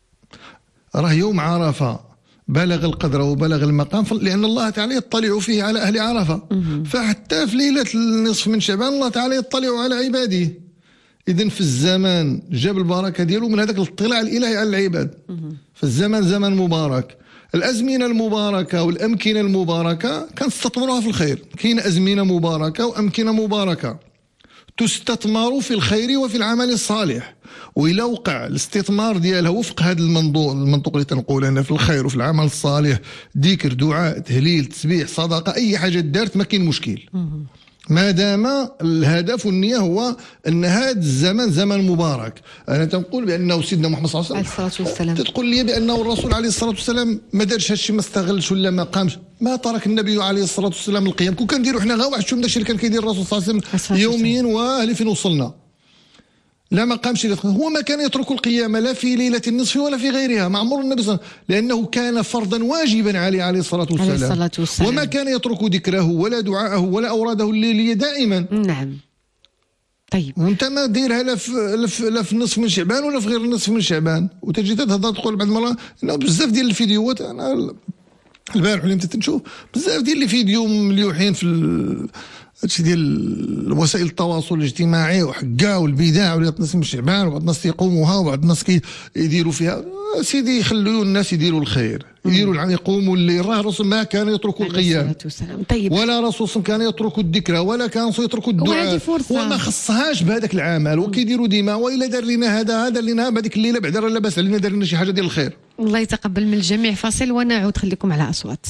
راه يوم عرفه بلغ القدر وبلغ المقام، لأن الله تعالى يطلع فيه على أهل عرفة. فحتى في ليلة النصف من شعبان الله تعالى يطلع على عباده. إذن في الزمان جاب البركة ديالو من هذاك الاطلاع الإلهي على العباد. فالزمان زمان مبارك. الأزمنة المباركة والأمكنة المباركة كنستثمروها في الخير. كاين أزمنة مباركة وأمكنة مباركة تستثمر في الخير وفي العمل الصالح، وإلا وقع الاستثمار ديالها وفق هذا المنطوق المنطوق اللي تنقول أنا في الخير وفي العمل الصالح، ذكر دعاء تهليل تسبيح صدقة أي حاجة دارت ما كاين مشكل، ما دام الهدف والنية هو أن هذا الزمن زمن مبارك. أنا تنقول بأنه سيدنا محمد صلى الله عليه وسلم تقول لي بأنه الرسول عليه الصلاة والسلام ما دارش هادشي، ما استغلش ولا ما قامش، ما ترك النبي عليه الصلاة والسلام القيام. كون كنديروا حنا غير واحد شويه من داكشي اللي كان كيدير الرسول صلى الله عليه وسلم يوميا وهل فين وصلنا، لا ما قامش. هو ما كان يترك القيام لا في ليلة النصف ولا في غيرها، معمر النبي صلى الله عليه وسلم، لأنه كان فرضا واجبا عليه عليه الصلاة والسلام. عليه الصلاة والسلام. وما كان يترك ذكره ولا دعاءه ولا أوراده الليلية دائما. نعم. طيب وانت ما ديرها لا في لا في النصف من شعبان ولا في غير النصف من شعبان، وتجي تهضر تقول بعض المرات انه بزاف ديال الفيديوهات. انا البارح وليت تنشوف بزاف ديال الفيديو مليوحين في ال... هادشي ديال وسائل التواصل الاجتماعي وحكا والبدع وليات الناس من شعبان، وبعض الناس يقوموها وبعض الناس كيديروا فيها. سيدي يخلوا الناس يديروا الخير، يديروا العمل، يقوموا اللي راه الرسول ما كان يترك القيام طيب. ولا رسول كان يترك الذكر ولا كان يترك الدعاء، وما خصهاش بهذاك العمل، وكيديروا ديما وإلا دار لنا هذا هذا لنا بهذيك الليله بعدا راه لا باس علينا دار لنا شي حاجه ديال الخير. الله يتقبل من الجميع. فاصل ونعود، خليكم على أصوات.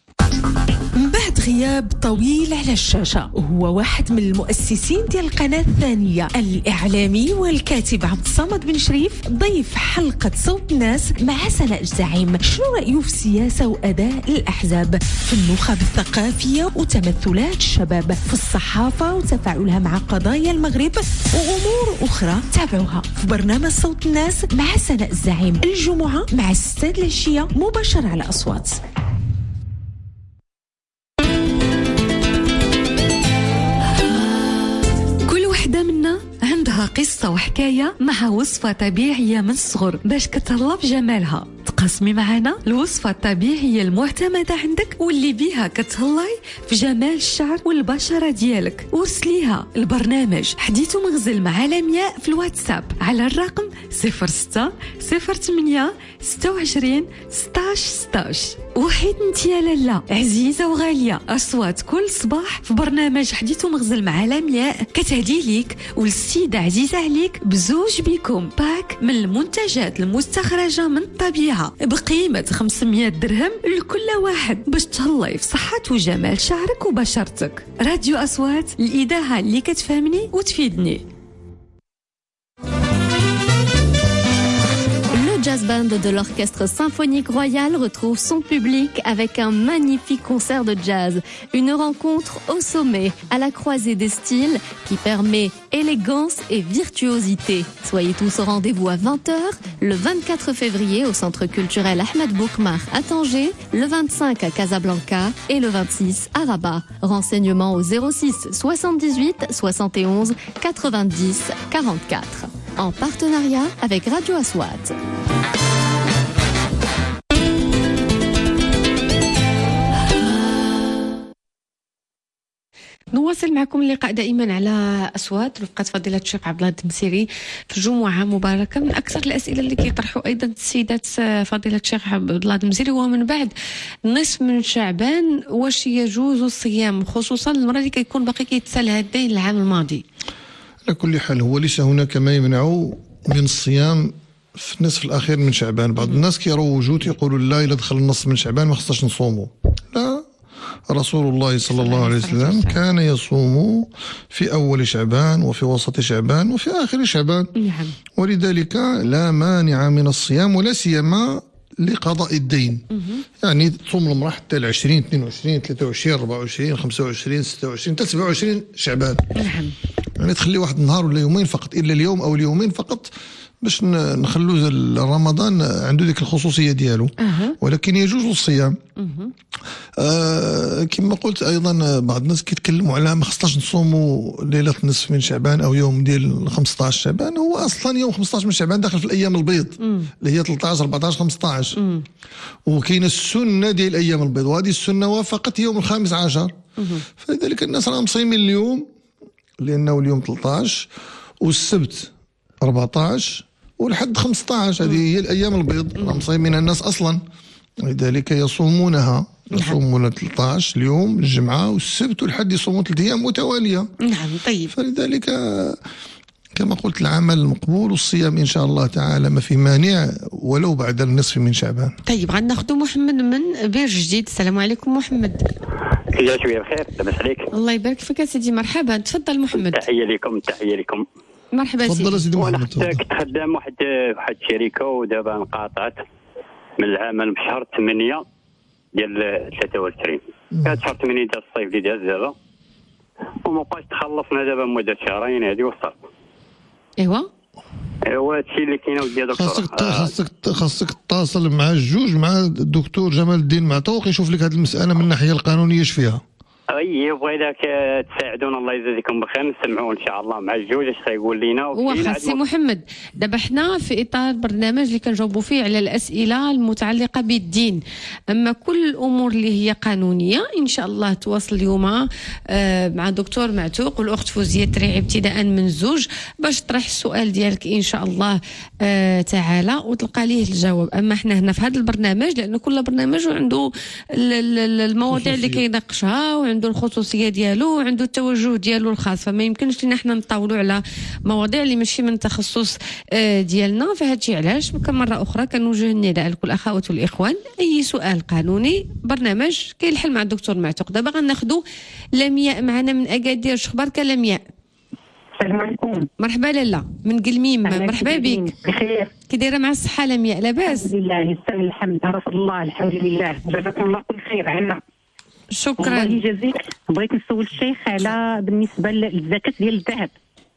من بعد غياب طويل على الشاشة، هو واحد من المؤسسين ديال القناة الثانية، الإعلامي والكاتب عبد الصمد بن شريف، ضيف حلقة صوت الناس مع سناء الزعيم. شنو رأيه في السياسة وأداء الأحزاب، في النخب الثقافية وتمثلات الشباب، في الصحافة وتفاعلها مع قضايا المغرب وأمور أخرى؟ تابعوها في برنامج صوت الناس مع سناء الزعيم الجمعة مع الستة العشية مباشرة على أصوات. منا عندها قصة وحكاية مع وصفة طبيعية من الصغر باش كتهلا في جمالها، تقاسمي معنا الوصفة الطبيعية المعتمدة عندك واللي بيها كتهلاي في جمال الشعر والبشرة ديالك. ورسليها البرنامج حديث مغزل مع لمياء في الواتساب على الرقم صفر ستة صفر ثمانية ستة وعشرين ستاش ستاش. وحيد انت يا لالا عزيزة وغالية، أصوات كل صباح في برنامج حديث مغزل مع لمياء كتهدي ليك والسيدة عزيزة عليك بزوج بيكم باك من المنتجات المستخرجة من الطبيعة بقيمة خمسمية درهم لكل واحد باش تهلاي في صحة وجمال شعرك وبشرتك. راديو أصوات، الإذاعة اللي كتفهمني وتفيدني. Le jazz band de l'Orchestre Symphonique Royal retrouve son public avec un magnifique concert de jazz. Une rencontre au sommet, à la croisée des styles, qui permet élégance et virtuosité. Soyez tous au rendez-vous à vingt heures, le vingt-quatre février au Centre culturel Ahmed Boukmar à Tanger, le vingt-cinq à Casablanca et le vingt-six à Rabat. Renseignements au zéro six soixante-dix-huit soixante et onze quatre-vingt-dix quarante-quatre. En partenariat avec Radio Aswat. نواصل معكم اللقاء دائما على أصوات رفقة فضيلة الشيخ عبد الله الدمسيري في جمعة مباركة. من أكثر الأسئلة اللي كيطرحوا أيضا السيدات فضيلة الشيخ عبد الله الدمسيري هو من بعد نصف من شعبان واش يجوز الصيام، خصوصا المرة اللي كيكون باقي كيتسال هالدين العام الماضي. على كل حال هو ليس هناك ما يمنع من الصيام في النصف الأخير من شعبان. بعض الناس كيروجوا تيقولوا لا إلا دخل النصف من شعبان ما خصناش نصوموا. لا، رسول الله صلى الله عليه وسلم كان يصوم في أول شعبان وفي وسط شعبان وفي آخر شعبان. ولذلك لا مانع من الصيام ولا سيما لقضاء الدين. يعني تصوم المرأة حتى العشرين اثنين وعشرين ثلاثة وعشرين أربعة وعشرين خمسة وعشرين ستة وعشرين حتى سبعة وعشرين شعبان. نعم. يعني تخلي واحد النهار ولا يومين فقط، إلا اليوم أو اليومين فقط باش نخلو رمضان عنده ديك الخصوصية ديالو. أه. ولكن يجوز الصيام. أه. آه كما قلت أيضا بعض الناس كيتكلموا على ما خصناش نصوموا ليلة النصف من شعبان أو يوم ديال خمسطاش شعبان. هو أصلا يوم خمسطاش من شعبان داخل في الأيام البيض اللي هي ثلاثطاش أربعطاش خمسطاش. وكاين السنة ديال الأيام البيض وهذه السنة وافقت يوم الخامس عشر. مم. فلذلك الناس راهم صايمين اليوم لأنه اليوم ثلاثطاش والسبت أربعطاش والحد خمسطاش، هذه هي الأيام البيض راهم صايمين الناس أصلا. لذلك يصومونها، يصومون ثلاثطاش اليوم الجمعة والسبت والحد يصومون ثلاث أيام متوالية. نعم. طيب. فلذلك كما قلت العمل مقبول والصيام إن شاء الله تعالى ما في مانع ولو بعد النصف من شعبان. طيب غناخذ محمد من بير جديد. السلام عليكم محمد. يا شوية بخير، لاباس عليك؟ الله يبارك فيك سيدي، مرحبا، تفضل محمد. تحية لكم تحية لكم. مرحبا سيدي. تفضل سيدي محمد. كنت خدام واحد واحد الشركة ودابا انقطعت من العمل بشهر ثمانية ديال ثلاثة وعشرين. كانت شهر ثمانية ديال الصيف اللي داز دابا وما بقاش تخلصنا دابا مدة شهرين هذه وصلت. ايوا ايوا هادشي اللي كاين اودي يا دكتور. خاصك خاصك خاصك تتصل مع الجوج مع الدكتور جمال الدين معطوق يشوف لك هذه المسألة من الناحية القانونية اش فيها. اي بغيناك تساعدونا الله يجازيكم بخير، نسمعوا ان شاء الله مع الجوج اش غيقول لينا. واخا سي محمد دابا حنا في اطار برنامج اللي كنجاوبوا فيه على الاسئله المتعلقه بالدين، اما كل الامور اللي هي قانونيه ان شاء الله تواصل اليوم مع الدكتور معتوق والاخت فوزيه تريعي ابتداء من الزوج باش تطرح السؤال ديالك ان شاء الله تعالى وتلقى ليه الجواب. اما حنا هنا في هذا البرنامج لان كل برنامج عنده المواضيع اللي كيناقشها عنده الخصوصيه ديالو وعنده التوجه ديالو الخاص، فما يمكنش لنا حنا نطاولوا على مواضيع اللي ماشي من التخصص ديالنا. فهاد الشيء علاش كمره اخرى كنوجه النداء لكل الاخوات والاخوان اي سؤال قانوني برنامج كاين الحل مع الدكتور معتوق. دابا غناخذوا لمياء معنا من اكادير. شخبارك لمياء؟ السلام عليكم. مرحبا لاله من قلميم، مرحبا بك. بخير، كي دايره مع الصحه لمياء؟ لاباس الحمد لله يستاهل الحمد رسول الله الحمد لله. جزاكم الله كل خير عنا. شكرا. الله يجازيك. بغيت نسول الشيخ على بالنسبه للزكاه ديال الذهب.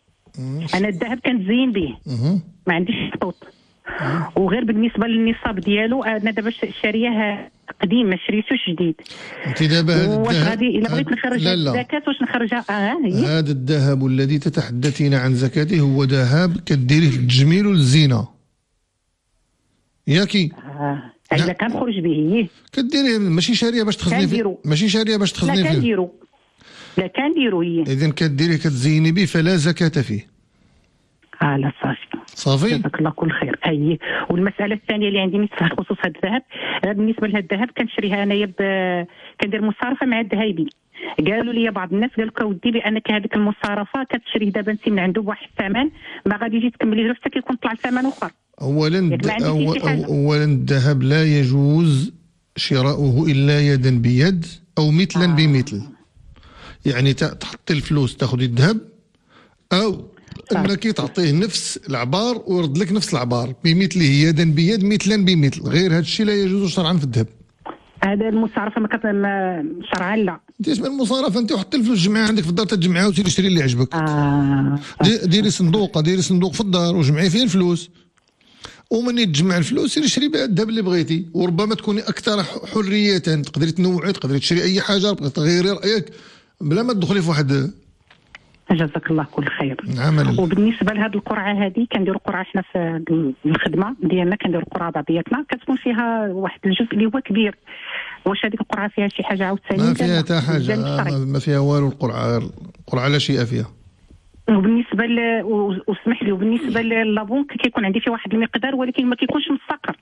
انا الذهب كنتزين به ما عنديش خطوط، وغير بالنسبه للنصاب ديالو انا دابا شاريه قديم ما شريتوش جديد. انت دابا واش غادي الا بغيت نخرج الزكاه واش نخرجها؟ اه هذا الذهب الذي تتحدثين عن زكاته هو ذهب كديريه للتجميل والزينه ياكي. آه. الا كان خرج به كديري ماشي شاريه باش تخزني فيه، ماشي شاريه باش تخزني فيه. لا كنديرو لا كنديرو هي. اذا كديري كتزيني به فلا زكاه فيه. اه لا صافي صافي جزاك الله كل خير. اي والمساله الثانيه اللي عندي مثل خصوص هذا الذهب، بالنسبه لهذا الذهب كنشريها انايا كندير مصارفه مع الذهبي. قالوا لي بعض الناس قال لك اودي بانك هذيك المصارفه كتشري دابا انت من عنده بواحد الثمن ما غادي يجي تكملي حتى كيكون طلع ثمن اخر. اولا اولا الذهب لا يجوز شراؤه الا يدا بيد او مثلا آه. بمثل. يعني تحطي الفلوس تاخذي الذهب او انك تعطيه نفس العبار ويرد لك نفس العبار بمثله يدا بيد مثلا بمثل. غير هذا الشيء لا يجوز شرعا في الذهب. هذا المصارفه ما كتم شرعا لا. انت اسمها المصارفه، انت حطي الفلوس جمعيها عندك في الدار تجمعها وتشري تشري اللي يعجبك. آه. ديري صندوق ديري صندوق في الدار وجمعي فيه الفلوس، ومن يتجمع الفلوس سيري شري بها الذهب اللي بغيتي. وربما تكوني اكثر حريه، تقدري تنوعي، تقدري تشري اي حاجه، تقدري تغيري رايك بلا ما تدخلي في واحد. جزاك الله كل خير. عمل. وبالنسبه لهذه القرعه هذه كنديروا قرعه حنا في الخدمه ديالنا، كنديروا قرعه بعضياتنا كتكون فيها واحد الجزء اللي هو كبير. واش هذيك القرعه فيها شي حاجه عاوتاني؟ ما فيها حتى حاجه، ما فيها والو. القرعه القرعه لا شيء فيها. وبالنسبه ل واسمح لي وبالنسبه للابونك كيكون عندي فيه واحد المقدار ولكن ما كيكونش مستقر.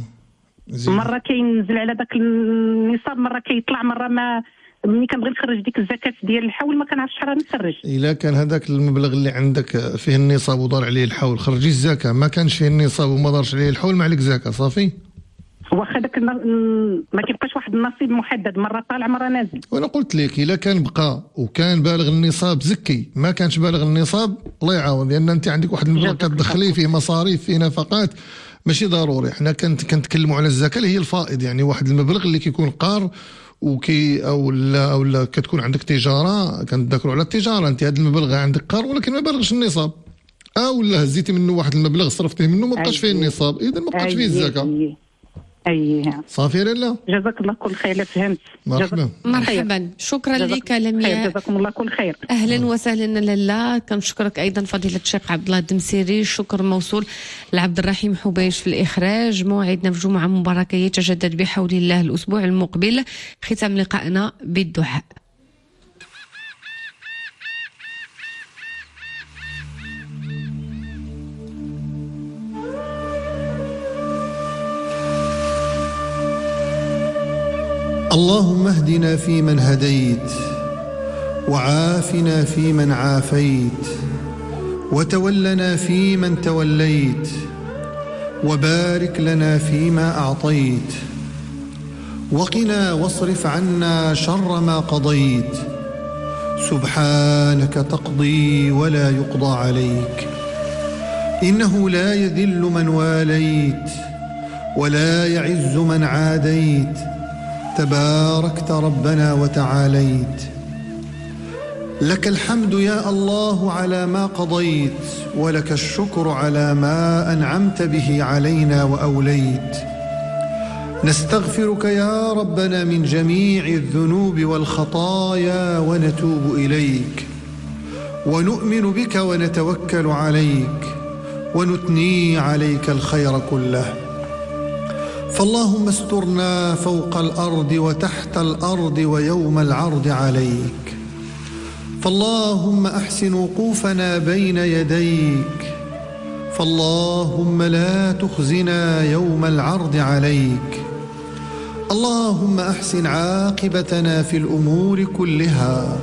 مره كينزل على ذاك النصاب، مره كيطلع، مره ما. ملي كنبغي نخرج ديك الزكاه ديال الحول ما كنعرفش شحال نخرج. الا كان هذاك المبلغ اللي عندك فيه النصاب ودار عليه الحول خرجي الزكاه، ما كانش فيه النصاب وما دارش عليه الحول ما عليك زكاه. صافي. واخا داك ما كيبقاش واحد النصيب محدد، مره طالع مره نازل. وانا قلت لك الا كان بقى وكان بالغ النصاب زكي، ما كانش بالغ النصاب الله يعاون، لان انت عندك واحد المبلغ كتدخليه فيه مصاريف فيه نفقات ماشي ضروري. حنا كنت كنتكلموا على الزكاه اللي هي الفائض، يعني واحد المبلغ اللي كيكون قار وكي او لا او لا كتكون عندك تجاره، كنتذكروا على التجاره انت هذا المبلغ عندك قار ولكن ما بالغش النصاب، او لا هزيتي منه واحد المبلغ صرفتيه منه ما بقاش فيه النصاب، اذا ما بقاش فيه الزكاه. اي صافي لاله. جزاك الله كل خير. فهمت. مرحبا مرحبا. شكرا لك لمياء. جزاكم الله كل خير. اهلا وسهلا لاله. كنشكرك ايضا فضيله الشيخ عبد الله الدمسيري. شكر موصول لعبد الرحيم حبيش في الاخراج. موعدنا في جمعه مباركه يتجدد بحول الله الاسبوع المقبل. ختام لقائنا بالدعاء. اللهم اهدنا فيمن هديت، وعافنا فيمن عافيت، وتولنا فيمن توليت، وبارك لنا فيما أعطيت، وقنا واصرف عنا شر ما قضيت. سبحانك تقضي ولا يقضى عليك، إنه لا يذل من واليت ولا يعز من عاديت، تباركت ربنا وتعاليت. لك الحمد يا الله على ما قضيت، ولك الشكر على ما أنعمت به علينا وأوليت. نستغفرك يا ربنا من جميع الذنوب والخطايا ونتوب إليك، ونؤمن بك ونتوكل عليك، ونثني عليك الخير كله. فاللهم استرنا فوق الأرض وتحت الأرض ويوم العرض عليك. فاللهم أحسن وقوفنا بين يديك، فاللهم لا تخزنا يوم العرض عليك. اللهم أحسن عاقبتنا في الأمور كلها،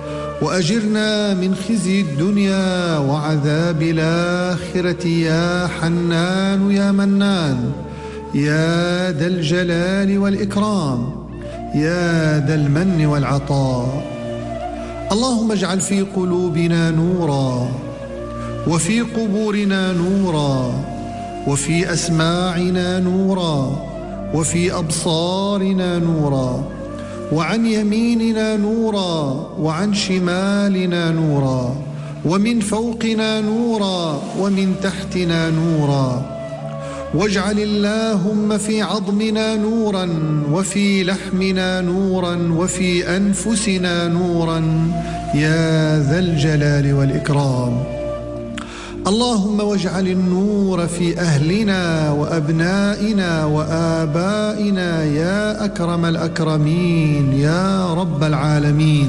وأجرنا من خزي الدنيا وعذاب الآخرة يا حنان يا منان يا ذا الجلال والإكرام يا ذا المن والعطاء. اللهم اجعل في قلوبنا نورا، وفي قبورنا نورا، وفي أسماعنا نورا، وفي أبصارنا نورا، وعن يميننا نورا، وعن شمالنا نورا، ومن فوقنا نورا، ومن تحتنا نورا. واجعل اللهم في عظمنا نورا، وفي لحمنا نورا، وفي أنفسنا نورا يا ذا الجلال والإكرام. اللهم واجعل النور في أهلنا وأبنائنا وآبائنا يا أكرم الأكرمين يا رب العالمين.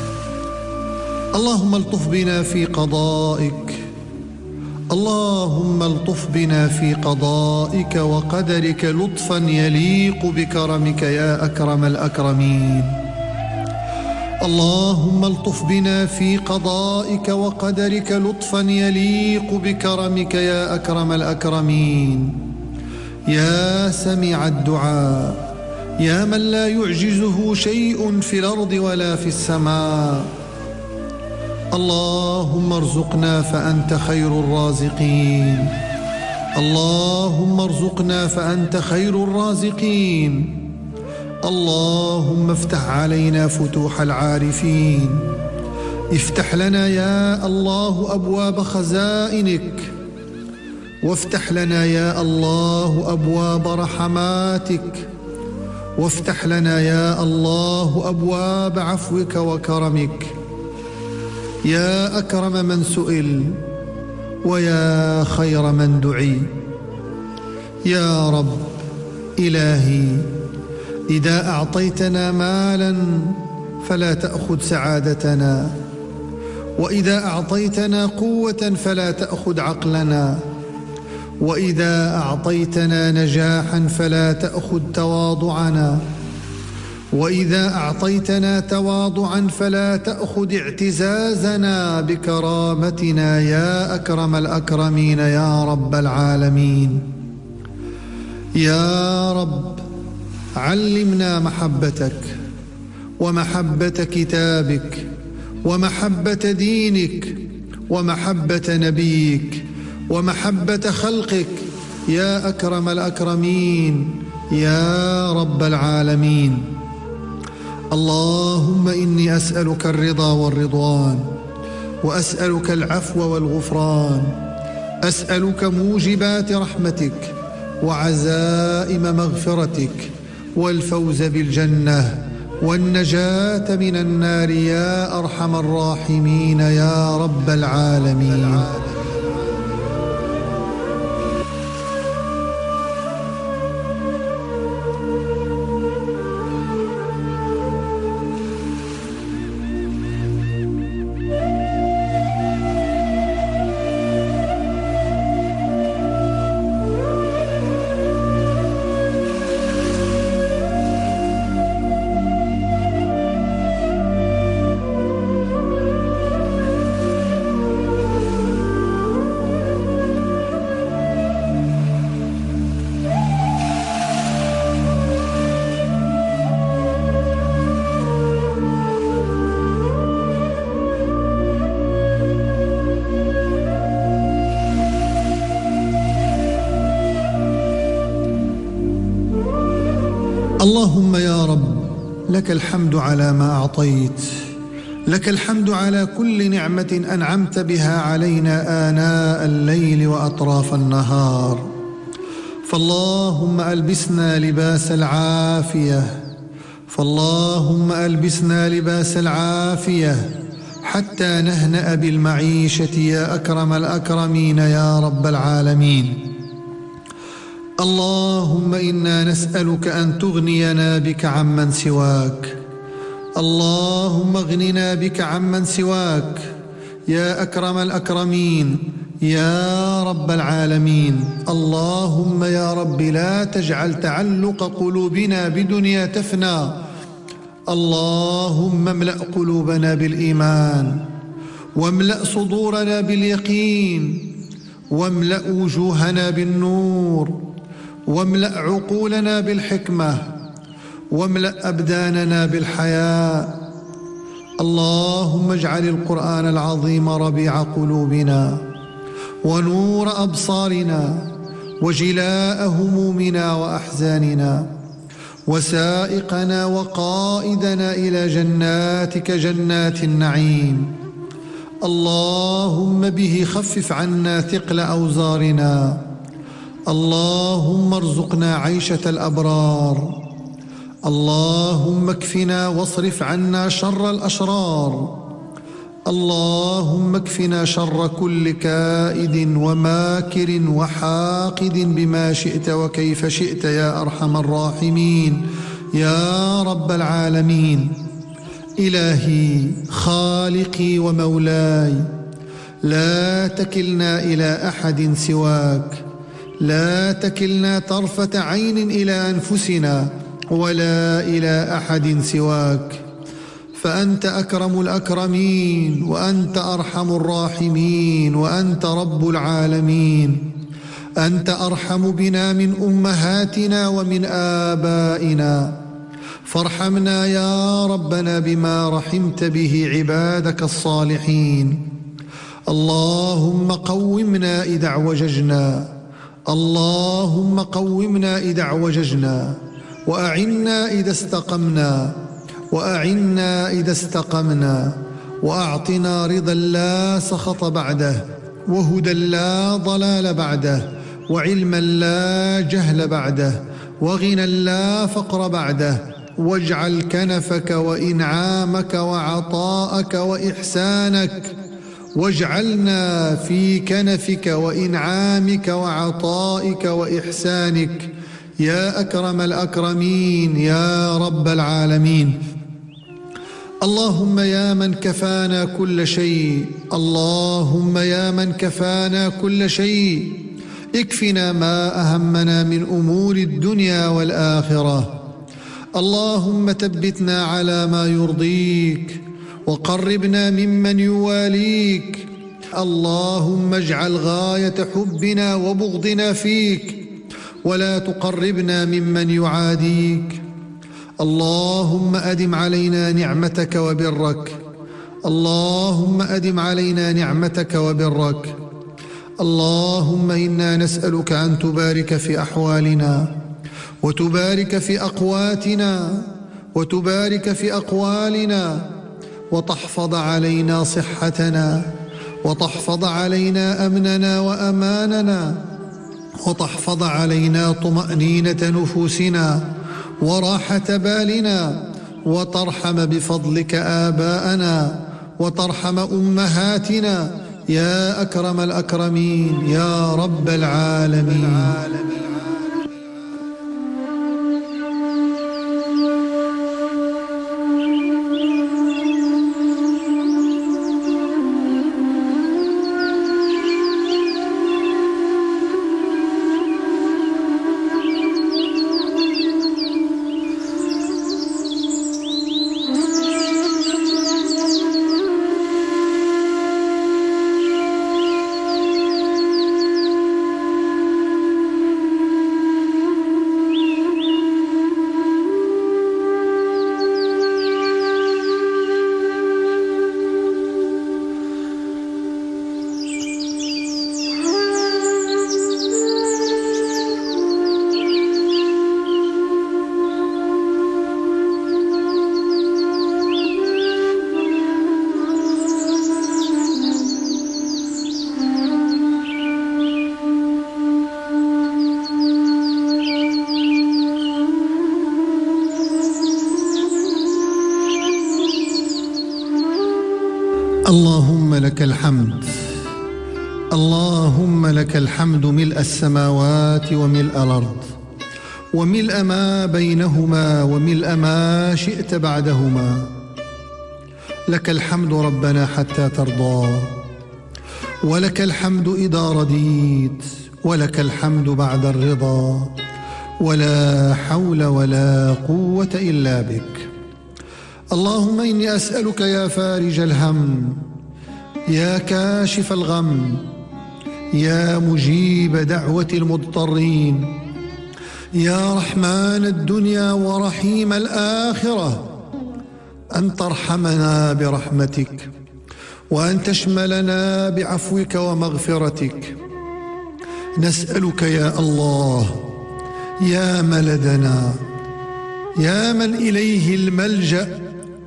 اللهم الطف بنا في قضائك، اللهم الطف بنا في قضائك وقدرك لطفا يليق بكرمك يا أكرم الأكرمين. اللهم الطف بنا في قضائك وقدرك لطفا يليق بكرمك يا أكرم الأكرمين. يا سميع الدعاء، يا من لا يعجزه شيء في الأرض ولا في السماء. اللهم ارزقنا فأنت خير الرازقين، اللهم ارزقنا فأنت خير الرازقين. اللهم افتح علينا فتوح العارفين، افتح لنا يا الله أبواب خزائنك، وافتح لنا يا الله أبواب رحماتك، وافتح لنا يا الله أبواب عفوك وكرمك. يا أكرم من سئل ويا خير من دعي. يا رب إلهي، إذا أعطيتنا مالا فلا تأخذ سعادتنا، وإذا أعطيتنا قوة فلا تأخذ عقلنا، وإذا أعطيتنا نجاحا فلا تأخذ تواضعنا، وإذا أعطيتنا تواضعا فلا تأخذ اعتزازنا بكرامتنا يا أكرم الأكرمين يا رب العالمين. يا رب علمنا محبتك ومحبة كتابك ومحبة دينك ومحبة نبيك ومحبة خلقك يا أكرم الأكرمين يا رب العالمين. اللهم إني أسألك الرضا والرضوان، وأسألك العفو والغفران، أسألك موجبات رحمتك وعزائم مغفرتك والفوز بالجنة والنجاة من النار يا أرحم الراحمين يا رب العالمين. اللهم يا رب لك الحمد على ما أعطيت، لك الحمد على كل نعمة أنعمت بها علينا آناء الليل وأطراف النهار. فاللهم ألبسنا لباس العافية، فاللهم ألبسنا لباس العافية حتى نهنأ بالمعيشة يا أكرم الأكرمين يا رب العالمين. اللهم إنا نسألك أن تغنينا بك عمن سواك، اللهم اغننا بك عمن سواك يا أكرم الأكرمين يا رب العالمين. اللهم يا رب لا تجعل تعلق قلوبنا بدنيا تفنى، اللهم املأ قلوبنا بالإيمان، واملأ صدورنا باليقين، واملأ وجوهنا بالنور، واملأ عقولنا بالحكمة، واملأ أبداننا بالحياء. اللهم اجعل القرآن العظيم ربيع قلوبنا ونور أبصارنا وجلاء همومنا وأحزاننا، وسائقنا وقائدنا إلى جناتك جنات النعيم. اللهم به خفف عنا ثقل أوزارنا، اللهم ارزقنا عيشة الأبرار، اللهم اكفنا واصرف عنا شر الأشرار، اللهم اكفنا شر كل كائد وماكر وحاقد بما شئت وكيف شئت يا أرحم الراحمين يا رب العالمين. إلهي خالقي ومولاي، لا تكلنا إلى أحد سواك، لا تكلنا طرفة عين إلى أنفسنا ولا إلى أحد سواك، فأنت أكرم الأكرمين وأنت أرحم الراحمين وأنت رب العالمين. أنت أرحم بنا من أمهاتنا ومن آبائنا، فارحمنا يا ربنا بما رحمت به عبادك الصالحين. اللهم قومنا إذا اعوججنا، اللهم قومنا إذا اعوججنا، وأعنا إذا استقمنا، وأعنا إذا استقمنا، وأعطنا رضا لا سخط بعده، وهدى لا ضلال بعده، وعلما لا جهل بعده، وغنى لا فقر بعده، واجعل كنفك وإنعامك وعطاءك وإحسانك، واجعلنا في كنفك وإنعامك وعطائك وإحسانك يا أكرم الأكرمين يا رب العالمين. اللهم يا من كفانا كل شيء، اللهم يا من كفانا كل شيء، اكفنا ما أهمنا من أمور الدنيا والآخرة. اللهم ثبتنا على ما يرضيك، وقربنا ممن يواليك. اللهم اجعل غاية حبنا وبغضنا فيك، ولا تقربنا ممن يعاديك. اللهم أدم علينا نعمتك وبرك، اللهم أدم علينا نعمتك وبرك. اللهم إنا نسألك أن تبارك في أحوالنا، وتبارك في أقواتنا، وتبارك في أقوالنا، وتحفظ علينا صحتنا، وتحفظ علينا أمننا وأماننا، وتحفظ علينا طمأنينة نفوسنا وراحة بالنا، وترحم بفضلك آباءنا، وترحم أمهاتنا يا أكرم الأكرمين يا رب العالمين. اللهم لك الحمد، اللهم لك الحمد ملء السماوات وملء الأرض، وملء ما بينهما، وملء ما شئت بعدهما. لك الحمد ربنا حتى ترضى، ولك الحمد إذا رضيت، ولك الحمد بعد الرضا، ولا حول ولا قوة إلا بك. اللهم إني أسألك يا فارج الهم، يا كاشف الغم، يا مجيب دعوة المضطرين، يا رحمن الدنيا ورحيم الآخرة، أن ترحمنا برحمتك، وأن تشملنا بعفوك ومغفرتك. نسألك يا الله يا ملدنا، يا من إليه الملجأ،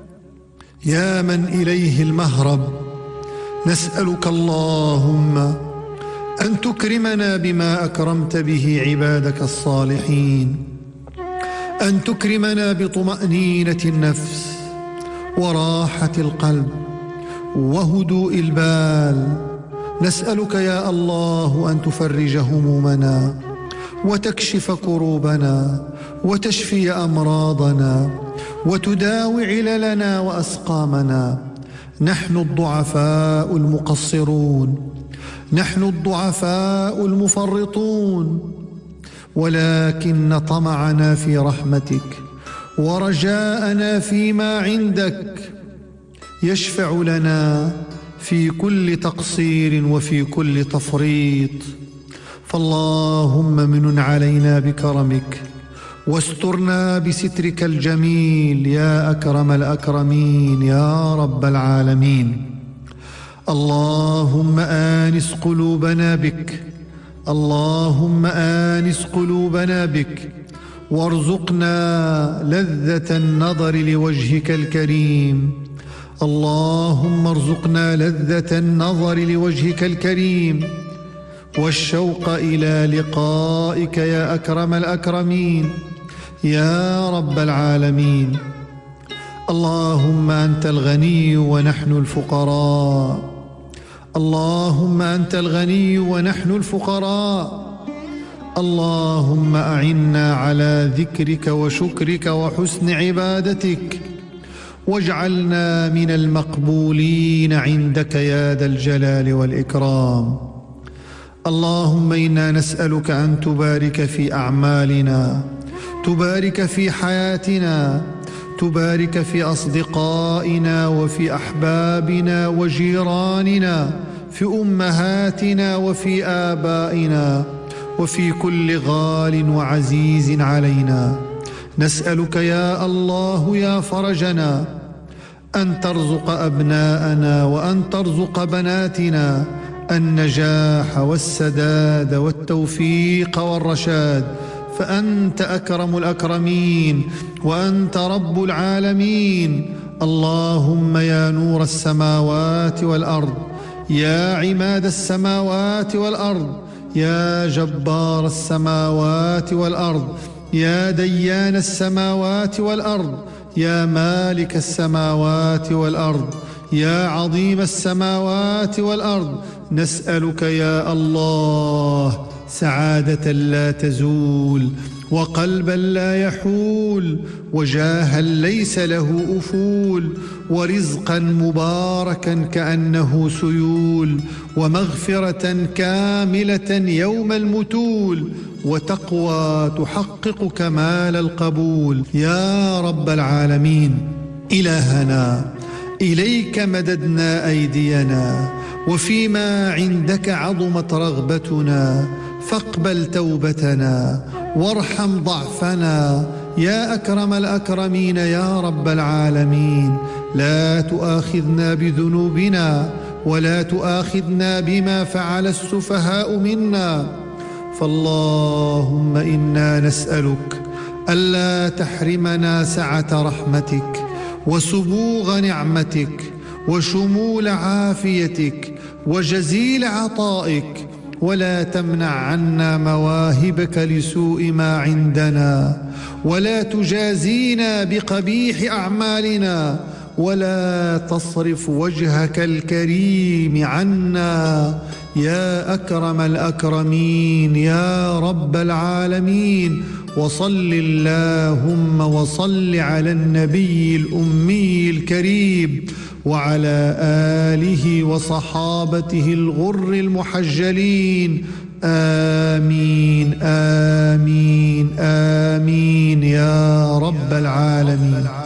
يا من إليه المهرب، نسألك اللهم أن تكرمنا بما أكرمت به عبادك الصالحين، أن تكرمنا بطمأنينة النفس وراحة القلب وهدوء البال. نسألك يا الله أن تفرج همومنا وتكشف كروبنا وتشفي أمراضنا وتداوي عللنا وأسقامنا. نحن الضعفاء المقصرون، نحن الضعفاء المفرطون، ولكن طمعنا في رحمتك ورجاءنا فيما عندك يشفع لنا في كل تقصير وفي كل تفريط. فاللهم منن علينا بكرمك واسترنا بسترك الجميل يا أكرم الأكرمين يا رب العالمين. اللهم آنس قلوبنا بك، اللهم آنس قلوبنا بك، وارزقنا لذة النظر لوجهك الكريم. اللهم ارزقنا لذة النظر لوجهك الكريم والشوق إلى لقائك يا أكرم الأكرمين يا رب العالمين. اللهم أنت الغني ونحن الفقراء، اللهم أنت الغني ونحن الفقراء. اللهم أعنا على ذكرك وشكرك وحسن عبادتك، واجعلنا من المقبولين عندك يا ذا الجلال والإكرام. اللهم إنا نسألك أن تبارك في أعمالنا، تبارك في حياتنا، تبارك في أصدقائنا وفي أحبابنا وجيراننا، في أمهاتنا وفي آبائنا، وفي كل غال وعزيز علينا. نسألك يا الله يا فرجنا أن ترزق أبناءنا وأن ترزق بناتنا النجاح والسداد والتوفيق والرشاد، فأنت أكرم الأكرمين وأنت رب العالمين. اللهم يا نور السماوات والأرض، يا عماد السماوات والأرض، يا جبار السماوات والأرض، يا ديان السماوات والأرض، يا مالك السماوات والأرض، يا عظيم السماوات والأرض، نسألك يا الله سعادة لا تزول، وقلبا لا يحول، وجاها ليس له أفول، ورزقا مباركا كأنه سيول، ومغفرة كاملة يوم المتول، وتقوى تحقق كمال القبول يا رب العالمين. إلهنا إليك مددنا أيدينا، وفيما عندك عظمت رغبتنا، فاقبل توبتنا وارحم ضعفنا يا أكرم الأكرمين يا رب العالمين. لا تؤاخذنا بذنوبنا ولا تؤاخذنا بما فعل السفهاء منا. فاللهم إنا نسألك ألا تحرمنا سعة رحمتك وسبوغ نعمتك وشمول عافيتك وجزيل عطائك، ولا تمنع عنا مواهبك لسوء ما عندنا، ولا تجازينا بقبيح أعمالنا، ولا تصرف وجهك الكريم عنا يا أكرم الأكرمين يا رب العالمين. وصل اللهم وصل على النبي الأمي الكريم وعلى آله وصحابته الغر المحجلين. آمين آمين آمين يا رب العالمين.